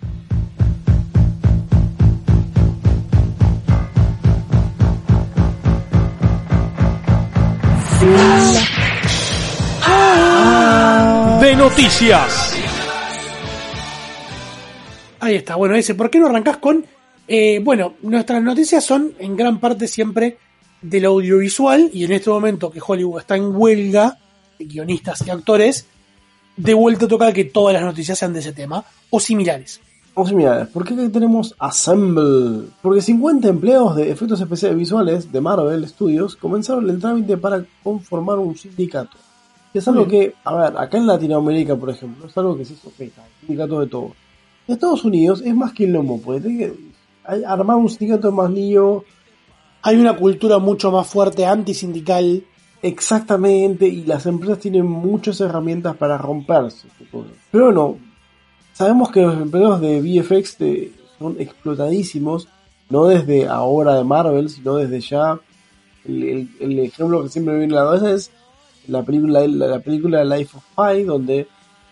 de noticias. Ahí está, bueno, ese, ¿por qué no arrancás con...? Bueno, nuestras noticias son en gran parte siempre del audiovisual, y en este momento que Hollywood está en huelga de guionistas y actores, de vuelta toca que todas las noticias sean de ese tema, o similares. O similares, ¿por qué tenemos Assemble? Porque 50 empleados de efectos especiales visuales de Marvel Studios comenzaron el trámite para conformar un sindicato. Que es algo que, a ver, acá en Latinoamérica, por ejemplo, es algo que se hizo, sindicato de todo. En Estados Unidos es más quilombo, porque armar un sindicato es más lío. Hay una cultura mucho más fuerte antisindical. Exactamente, y las empresas tienen muchas herramientas para romperse. Pero no, sabemos que los empleados de VFX son explotadísimos, no desde ahora de Marvel, sino desde ya. El ejemplo que siempre me viene a la cabeza es la película Life of Pi, donde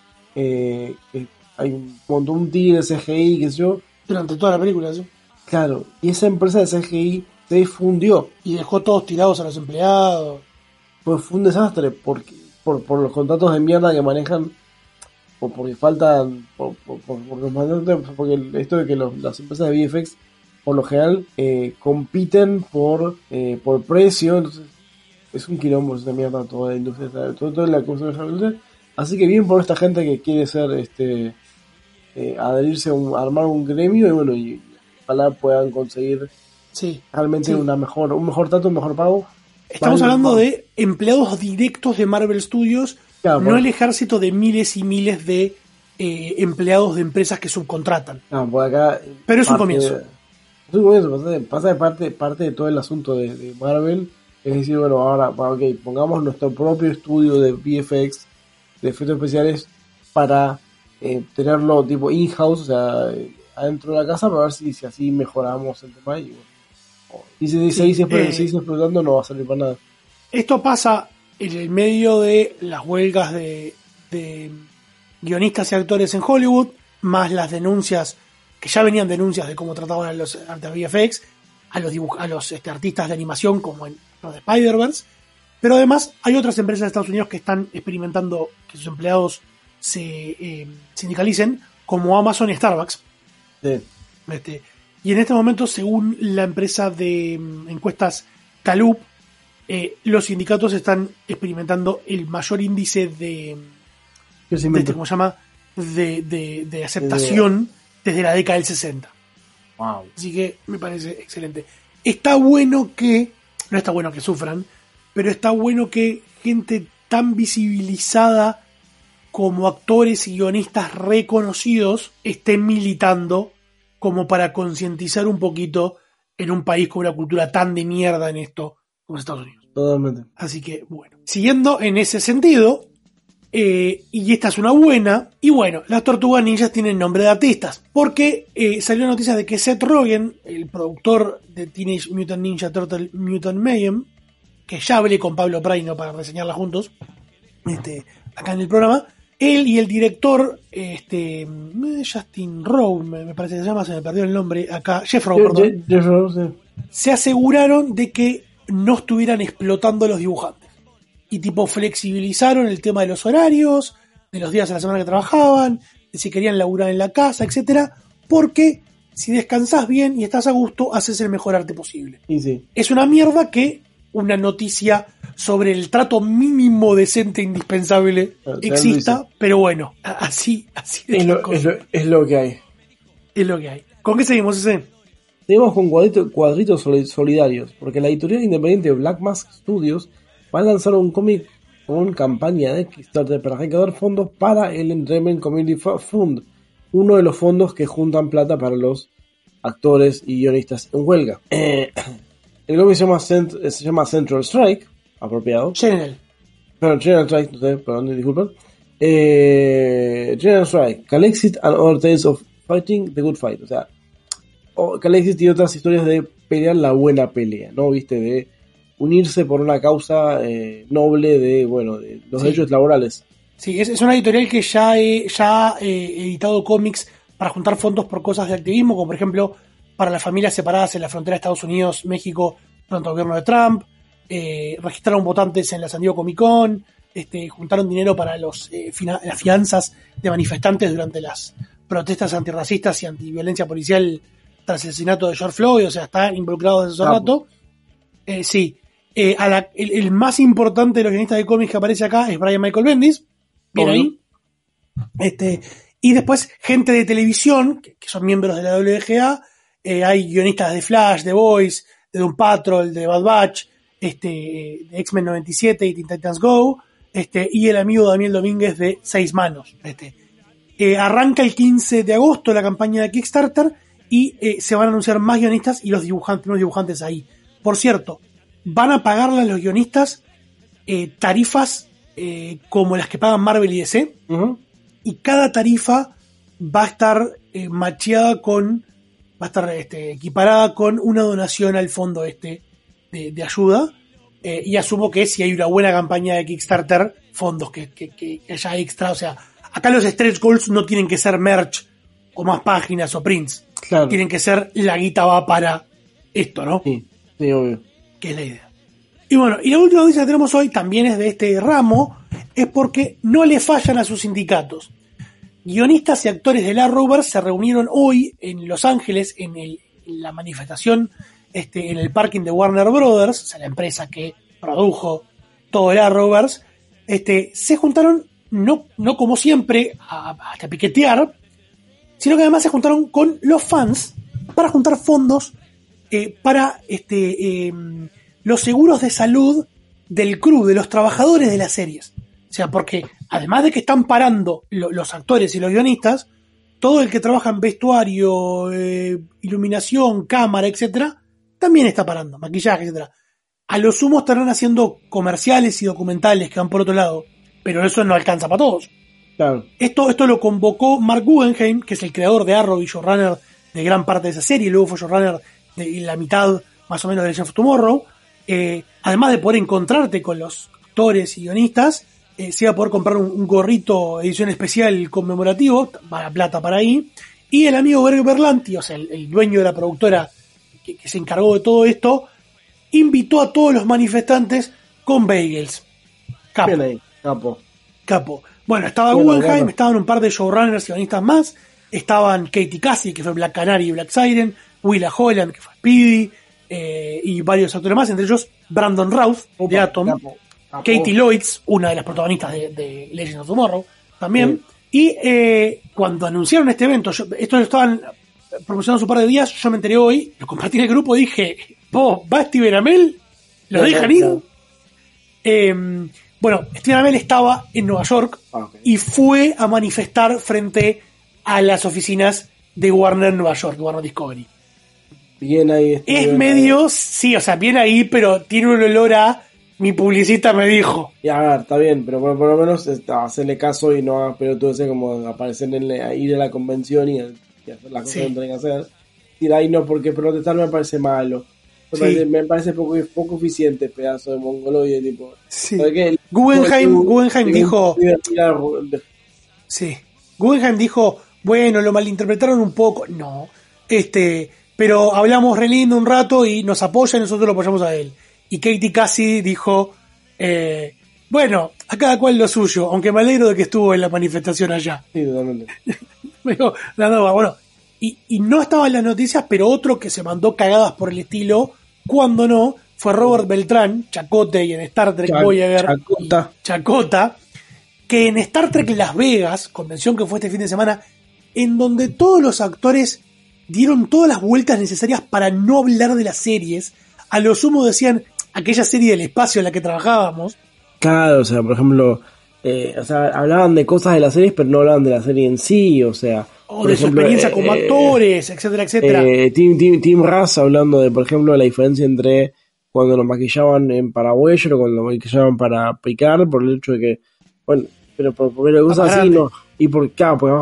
hay un montón de tigre de CGI, qué sé yo. Durante toda la película, sí. Claro, y esa empresa de CGI se fundió. Y dejó todos tirados a los empleados. Pues fue un desastre, por los contratos de mierda que manejan, o porque faltan, porque esto de que las empresas de VFX, por lo general, compiten por precio, entonces es un quilombo esa mierda toda la industria, toda la cosa de la industria. Así que bien por esta gente que quiere ser adherirse armar un gremio, y bueno, y ojalá puedan conseguir realmente un mejor trato, un mejor pago. Estamos hablando de empleados directos de Marvel Studios, claro, no el ejército de miles y miles de empleados de empresas que subcontratan. Por acá, pero es un comienzo. Es un comienzo, pasa de parte de todo el asunto de Marvel. Es decir, bueno, ahora, pongamos nuestro propio estudio de VFX, de efectos especiales, para tenerlo tipo in-house, o sea, adentro de la casa, para ver si así mejoramos el tema. Y bueno, si se seguís explotando, no va a salir para nada. Esto pasa en el medio de las huelgas de guionistas y actores en Hollywood, más las denuncias, que ya venían denuncias de cómo trataban a los VFX, a los artistas de animación, como en los de Spider-Verse, pero además hay otras empresas de Estados Unidos que están experimentando que sus empleados se sindicalicen, como Amazon y Starbucks. Sí. Y en este momento, según la empresa de encuestas Gallup, los sindicatos están experimentando el mayor índice de aceptación desde la década del 60. Wow. Así que me parece excelente. Está bueno que, no está bueno que sufran, pero está bueno que gente tan visibilizada como actores y guionistas reconocidos estén militando como para concientizar un poquito en un país con una cultura tan de mierda en esto como Estados Unidos. Totalmente. Así que, bueno, siguiendo en ese sentido, y esta es una buena, y bueno, las Tortugas Ninjas tienen nombre de artistas, porque salió la noticia de que Seth Rogen, el productor de Teenage Mutant Ninja Turtle Mutant Mayhem, que ya hablé con Pablo Praino para reseñarla juntos, acá en el programa, él y el director, Justin Rowe, me parece que se llama, se me perdió el nombre acá, Jeff Rowe, perdón. Jeff Rowe, sí. Se aseguraron de que no estuvieran explotando a los dibujantes. Y tipo flexibilizaron el tema de los horarios, de los días a la semana que trabajaban, de si querían laburar en la casa, etcétera, porque si descansás bien y estás a gusto, haces el mejor arte posible. Y sí. Es una mierda que una noticia sobre el trato mínimo decente indispensable exista, pero bueno, así es lo que hay. Es lo que hay. ¿Con qué seguimos, ese? Seguimos con cuadritos solidarios, porque la editorial independiente Black Mask Studios va a lanzar un cómic con campaña de Kickstarter para recaudar fondos para el Entertainment Community Fund, uno de los fondos que juntan plata para los actores y guionistas en huelga. El cómic se llama Central Strike, apropiado. General Strike, no sé, perdón, disculpen. General Strike, Calexit and Other Tales of Fighting the Good Fight. O sea, Calexit y otras historias de pelear la buena pelea, ¿no? ¿Viste? De unirse por una causa noble de los derechos laborales. Sí, es una editorial que ya ha editado cómics para juntar fondos por cosas de activismo, como por ejemplo para las familias separadas en la frontera de Estados Unidos-México durante el gobierno de Trump, registraron votantes en la San Diego Comic Con, juntaron dinero para las fianzas de manifestantes durante las protestas antirracistas y antiviolencia policial tras el asesinato de George Floyd, o sea, están involucrados desde hace rato. Sí. El más importante de los guionistas de cómics que aparece acá es Brian Michael Bendis, bien ahí. Y después gente de televisión, que son miembros de la WGA, hay guionistas de Flash, de Boys, de Doom Patrol, de Bad Batch, de X-Men 97 y Teen Titans Go, y el amigo Daniel Domínguez de Seis Manos. Arranca el 15 de agosto la campaña de Kickstarter y se van a anunciar más guionistas y los dibujantes ahí. Por cierto, van a pagarle a los guionistas tarifas como las que pagan Marvel y DC, y cada tarifa va a estar equiparada con una donación al fondo de ayuda, y asumo que si hay una buena campaña de Kickstarter, fondos que haya extra, o sea, acá los stretch goals no tienen que ser merch o más páginas o prints, claro. Tienen que ser la guita va para esto, ¿no? Sí, obvio. Que es la idea. Y bueno, y la última noticia que tenemos hoy también es de este ramo, es porque no le fallan a sus sindicatos. Guionistas y actores del Arrowverse se reunieron hoy en Los Ángeles en la manifestación en el parking de Warner Brothers, o sea, la empresa que produjo todo el Arrowverse. Se juntaron, no como siempre, a piquetear, sino que además se juntaron con los fans para juntar fondos para los seguros de salud del crew, de los trabajadores de las series. O sea, porque además de que están parando los actores y los guionistas, todo el que trabaja en vestuario, iluminación, cámara, etcétera, también está parando, maquillaje, etcétera. A lo sumo estarán haciendo comerciales y documentales que van por otro lado, pero eso no alcanza para todos. Claro. Esto lo convocó Mark Guggenheim, que es el creador de Arrow y showrunner de gran parte de esa serie, y luego fue showrunner de la mitad más o menos de Legends of Tomorrow. Además de poder encontrarte con los actores y guionistas, se iba a poder comprar un gorrito edición especial conmemorativo, para plata para ahí, y el amigo Greg Berlanti, o sea, el dueño de la productora que se encargó de todo esto, invitó a todos los manifestantes con bagels. Capo. Bueno, estaba Guggenheim, estaban un par de showrunners y guionistas más, estaban Katie Casey, que fue Black Canary y Black Siren, Willa Holland, que fue Speedy, y varios actores más, entre ellos Brandon Routh, de Atom, Katie Lloyds, una de las protagonistas de Legends of Tomorrow, también. Sí. Y cuando anunciaron este evento, esto lo estaban promocionando hace un par de días, yo me enteré hoy, lo compartí en el grupo y dije, ¿va Steven Amell? ¿Lo dejan ir? Bueno, Steven Amell estaba en Nueva York y fue a manifestar frente a las oficinas de Warner Nueva York, de Warner Discovery. Bien ahí. Es medio, sí, o sea, bien ahí, pero tiene un olor a mi publicista me dijo. Y a ver, está bien, pero por lo menos hacerle caso y no hagas pelotudeces como aparecer ir a la convención y hacer las cosas que tienen que hacer. Y ahí no, porque protestar me parece malo. Me parece poco eficiente, pedazo de mongoloide, tipo. Sí. Guggenheim dijo. Sí. Guggenheim dijo, bueno, lo malinterpretaron un poco. No. Pero hablamos re lindo un rato y nos apoya y nosotros lo apoyamos a él. Y Katie Casey dijo, bueno, a cada cual lo suyo, aunque me alegro de que estuvo en la manifestación allá. Sí, totalmente. Pero, bueno, y no estaba en las noticias, pero otro que se mandó cagadas por el estilo, cuando no, fue Robert Beltrán, Chacote, y en Star Trek Voyager, Chacota, que en Star Trek Las Vegas, convención que fue este fin de semana, en donde todos los actores dieron todas las vueltas necesarias para no hablar de las series, a lo sumo decían, aquella serie del espacio en la que trabajábamos. Claro, o sea, por ejemplo, hablaban de cosas de las series, pero no hablaban de la serie en sí, o sea... O de su experiencia como actores, etcétera, etcétera. Tim Russ hablando de, por ejemplo, la diferencia entre cuando lo maquillaban para Voyager o cuando lo maquillaban para Picard, por el hecho de que, bueno, pero cosas así, no. Y porque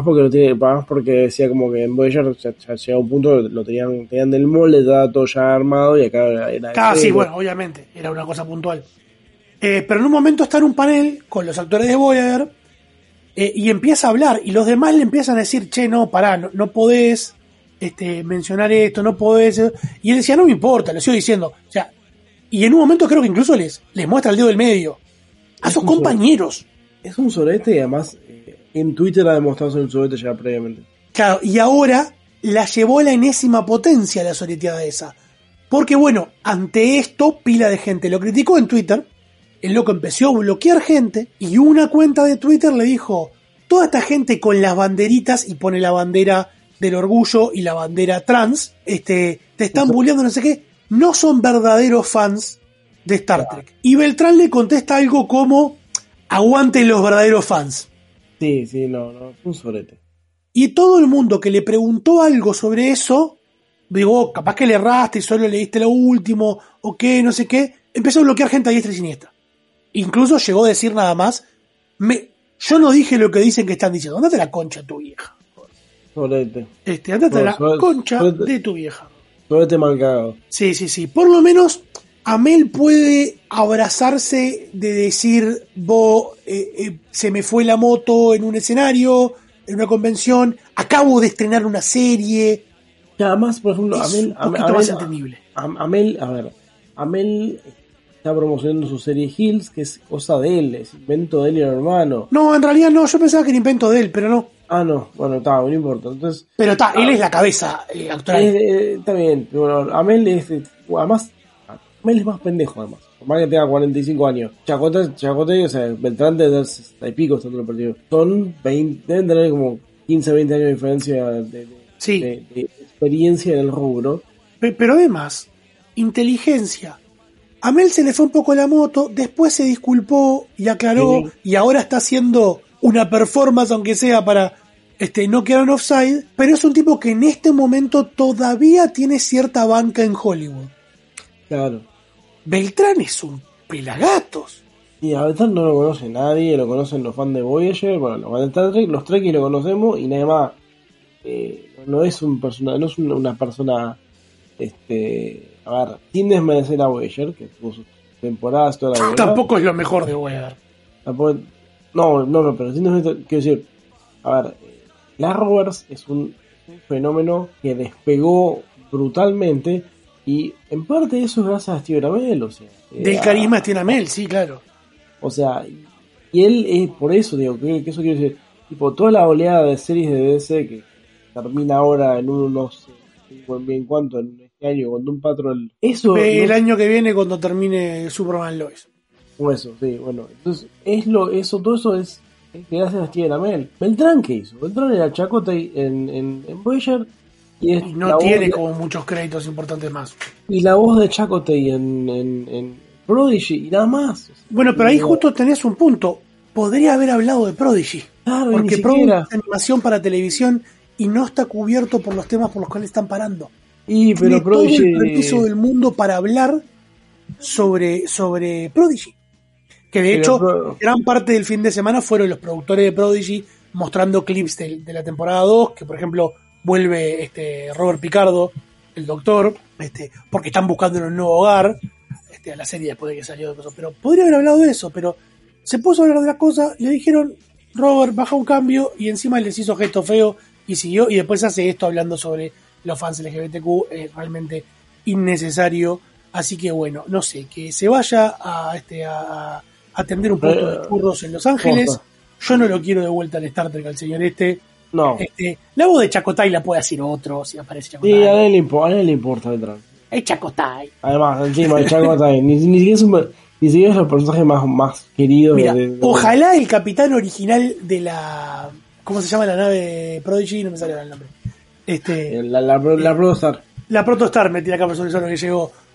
decía como que en Voyager ya llegaba un punto lo tenían del molde, estaba todo ya armado y acá era... Sí, bueno, obviamente, era una cosa puntual. Pero en un momento está en un panel con los actores de Voyager y empieza a hablar y los demás le empiezan a decir, che, no, pará, no podés mencionar esto, no podés... Y él decía, no me importa, lo sigo diciendo. O sea, y en un momento creo que incluso les muestra el dedo del medio a sus compañeros. Es un sorete y además en Twitter ha demostrado ser un sorete ya previamente. Claro, y ahora la llevó a la enésima potencia la soreteada esa. Porque bueno, ante esto, pila de gente lo criticó en Twitter. El loco empezó a bloquear gente y una cuenta de Twitter le dijo, toda esta gente con las banderitas, y pone la bandera del orgullo y la bandera trans, te están bulleando, no sé qué, no son verdaderos fans de Star Trek. Y Beltrán le contesta algo como, aguanten los verdaderos fans. Sí, no, un sorete. Y todo el mundo que le preguntó algo sobre eso, digo, capaz que le erraste y solo leíste lo último, o qué, no sé qué, empezó a bloquear gente a diestra y siniestra. Incluso llegó a decir nada más, yo no dije lo que dicen que están diciendo, andate a la concha de tu vieja. Sorete. Andate a la concha de tu vieja. Sorete mal cagado. Sí. Por lo menos Amell puede abrazarse de decir, se me fue la moto en un escenario, en una convención, acabo de estrenar una serie. Y además, por ejemplo, un poquito más entendible. Amell está promocionando su serie Hills, que es cosa de él, es invento de él y el hermano. No, en realidad no, yo pensaba que era invento de él, pero no. No, bueno, no importa. Entonces, pero él es la cabeza actual. Está bien, bueno, Amell además, Amell es más pendejo, además. Por más que tenga 45 años. Chakotay, o sea, Beltrán de 60 y pico estando en el partido. Son 20, deben tener como 15, 20 años de diferencia de experiencia en el rubro. Pero además, inteligencia. A Amell se le fue un poco la moto, después se disculpó y aclaró, y ahora está haciendo una performance, aunque sea para no quedar en offside, pero es un tipo que en este momento todavía tiene cierta banca en Hollywood. Claro. Beltrán es un pelagatos. Y a Beltrán no lo conoce nadie, lo conocen los fans de Voyager, bueno, los fans de Star Trek, los Trekkies lo conocemos y nada más. No es una persona a ver, sin desmerecer a Voyager, que tuvo sus temporadas toda la vida. Tampoco es lo mejor de Voyager. No, pero sin desmerecer, quiero decir, a ver, la Roberts es un fenómeno que despegó brutalmente y en parte eso es gracias a Steve Amell, o sea. Del carisma de Steve Amell, sí, claro. O sea, y él es por eso, digo, que eso quiero decir, tipo, toda la oleada de series de DC que termina ahora en unos, en cuanto en este año, con Doom Patrol, eso... El año que viene cuando termine Superman Lois. Eso, sí, bueno, entonces, todo eso es gracias a Steve Amell. Beltrán, ¿qué hizo? Beltrán era Chakotay en Voyager, y no tiene como muchos créditos importantes más. Y la voz de Chakotay en Prodigy, y nada más. Bueno, pero ahí justo tenés un punto. Podría haber hablado de Prodigy. Claro, porque Prodigy es animación para televisión y no está cubierto por los temas por los cuales están parando. Pero tiene Prodigy... todo el permiso del mundo para hablar sobre Prodigy. Que de hecho, gran parte del fin de semana fueron los productores de Prodigy mostrando clips de la temporada 2, que por ejemplo vuelve Robert Picardo, el doctor, porque están buscando un nuevo hogar, a la serie después de que salió de eso. Pero podría haber hablado de eso, pero se puso a hablar de la cosa, le dijeron, Robert, baja un cambio, y encima les hizo gesto feo y siguió, y después hace esto hablando sobre los fans LGBTQ, realmente innecesario. Así que bueno, no sé, que se vaya a atender un puesto de churros en Los Ángeles. Yo no lo quiero de vuelta al Star Trek al señor No. La voz de Chakotay la puede hacer otro, si aparece Chakotay. Sí, a él le importa detrás. Es Chakotay. Además, encima de Chakotay, ni siquiera es el personaje más querido. Mira, ojalá el capitán original de la... ¿Cómo se llama la nave Prodigy? No me sale el nombre. La Protostar. La Protostar, me tira acá por sobre que llegó.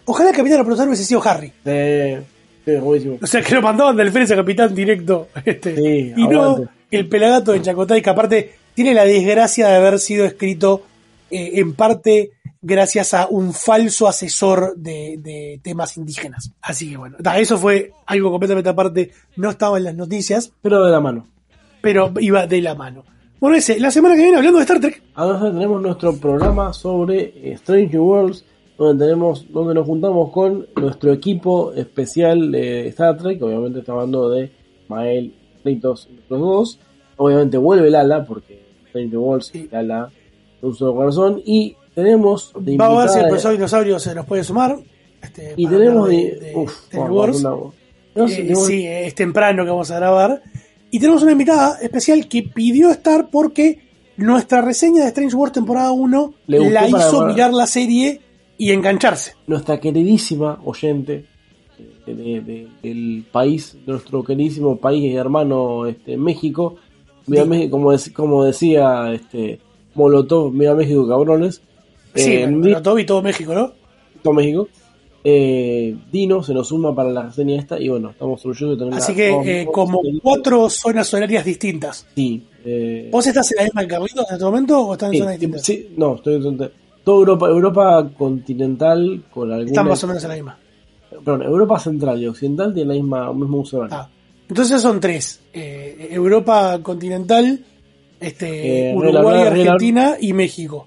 Ojalá el capitán reemplazado hubiese sido Harry. Buenísimo. O sea, que lo mandaban del Férez a capitán directo. Sí, y no el pelagato de Chacotay, que aparte tiene la desgracia de haber sido escrito en parte gracias a un falso asesor de temas indígenas. Así que bueno, eso fue algo completamente aparte, no estaba en las noticias. Pero de la mano. Pero iba de la mano. Bueno, la semana que viene, hablando de Star Trek. Ahora tenemos nuestro programa sobre Strange Worlds, donde nos juntamos con nuestro equipo especial de Star Trek. Obviamente está hablando de Mael, Ritos, los dos. Obviamente vuelve Lala, porque Strange Worlds, sí. Lala, un solo corazón. Y tenemos de invitada... Vamos a ver si el profesor Dinosaurio se nos puede sumar. Y tenemos Strange Worlds. Sí, es temprano que vamos a grabar. Y tenemos una invitada especial que pidió estar porque nuestra reseña de Strange Worlds temporada 1 la hizo mirar la serie y engancharse. Nuestra queridísima oyente del país, nuestro queridísimo país y hermano México, mira, sí. como decía Molotov, mira México, cabrones. Sí, Molotov y todo México, ¿no? Todo México. Dino se nos suma para la reseña esta y bueno, estamos orgullosos de tener. Así que como 4 zonas horarias distintas. Sí. ¿Vos estás en la misma que Carlitos en este momento o estás en zonas distintas? Sí, no, estoy en toda Europa continental con alguna. Están más o menos en la misma. Perdón, Europa central y occidental tienen el mismo uso horario. Entonces son 3. Europa continental, Uruguay, Argentina y México.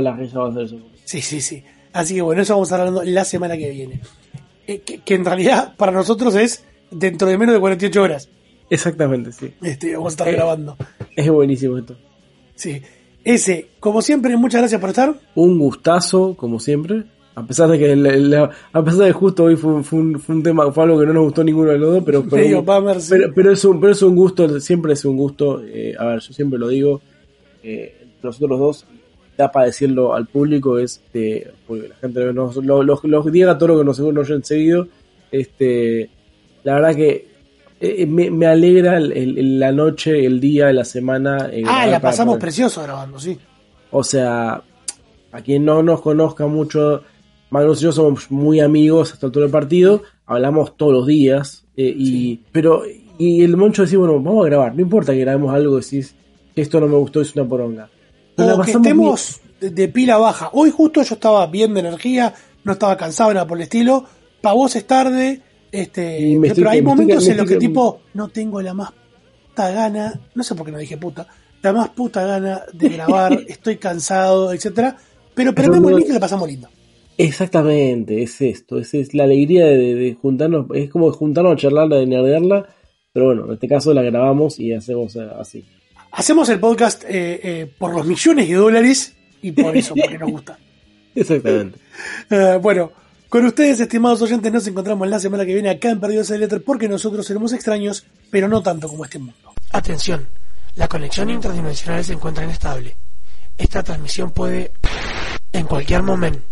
Sí. Así que bueno, eso vamos a estar hablando la semana que viene. Que en realidad para nosotros es dentro de menos de 48 horas. Exactamente, sí. Vamos a estar grabando. Es buenísimo esto. Sí. Como siempre, muchas gracias por estar. Un gustazo, como siempre. A pesar de que a pesar de justo hoy fue un tema, fue algo que no nos gustó ninguno de los dos, pero es un gusto, siempre es un gusto. A ver, yo siempre lo digo, nosotros los dos, da para decirlo al público, porque la gente los diga todo lo que nos hayan seguido. La verdad que me alegra la noche, el día, la semana. La pasamos precioso grabando, sí. O sea, a quien no nos conozca mucho, Magnus y yo somos muy amigos hasta el todo el partido, hablamos todos los días, pero el Moncho decía, bueno, vamos a grabar, no importa que grabemos algo, decís que esto no me gustó, es una poronga. O que estemos de pila baja. Hoy justo yo estaba bien de energía, no estaba cansado, nada por el estilo. Para vos es tarde, pero hay momentos en los que tipo no tengo la más puta gana, no sé por qué no dije puta, la más puta gana de grabar, estoy cansado, etcétera. Pero prendemos el mic y la pasamos lindo. Exactamente, es esto, es la alegría de juntarnos, es como juntarnos a charlarla, de nerdearla, pero bueno, en este caso la grabamos y hacemos así. Hacemos el podcast por los millones de dólares y por eso, porque nos gusta. Exactamente. Bueno, con ustedes, estimados oyentes, nos encontramos la semana que viene acá en Perdidos el Éter, porque nosotros seremos extraños, pero no tanto como este mundo. Atención, la conexión interdimensional se encuentra inestable. Esta transmisión puede, en cualquier momento,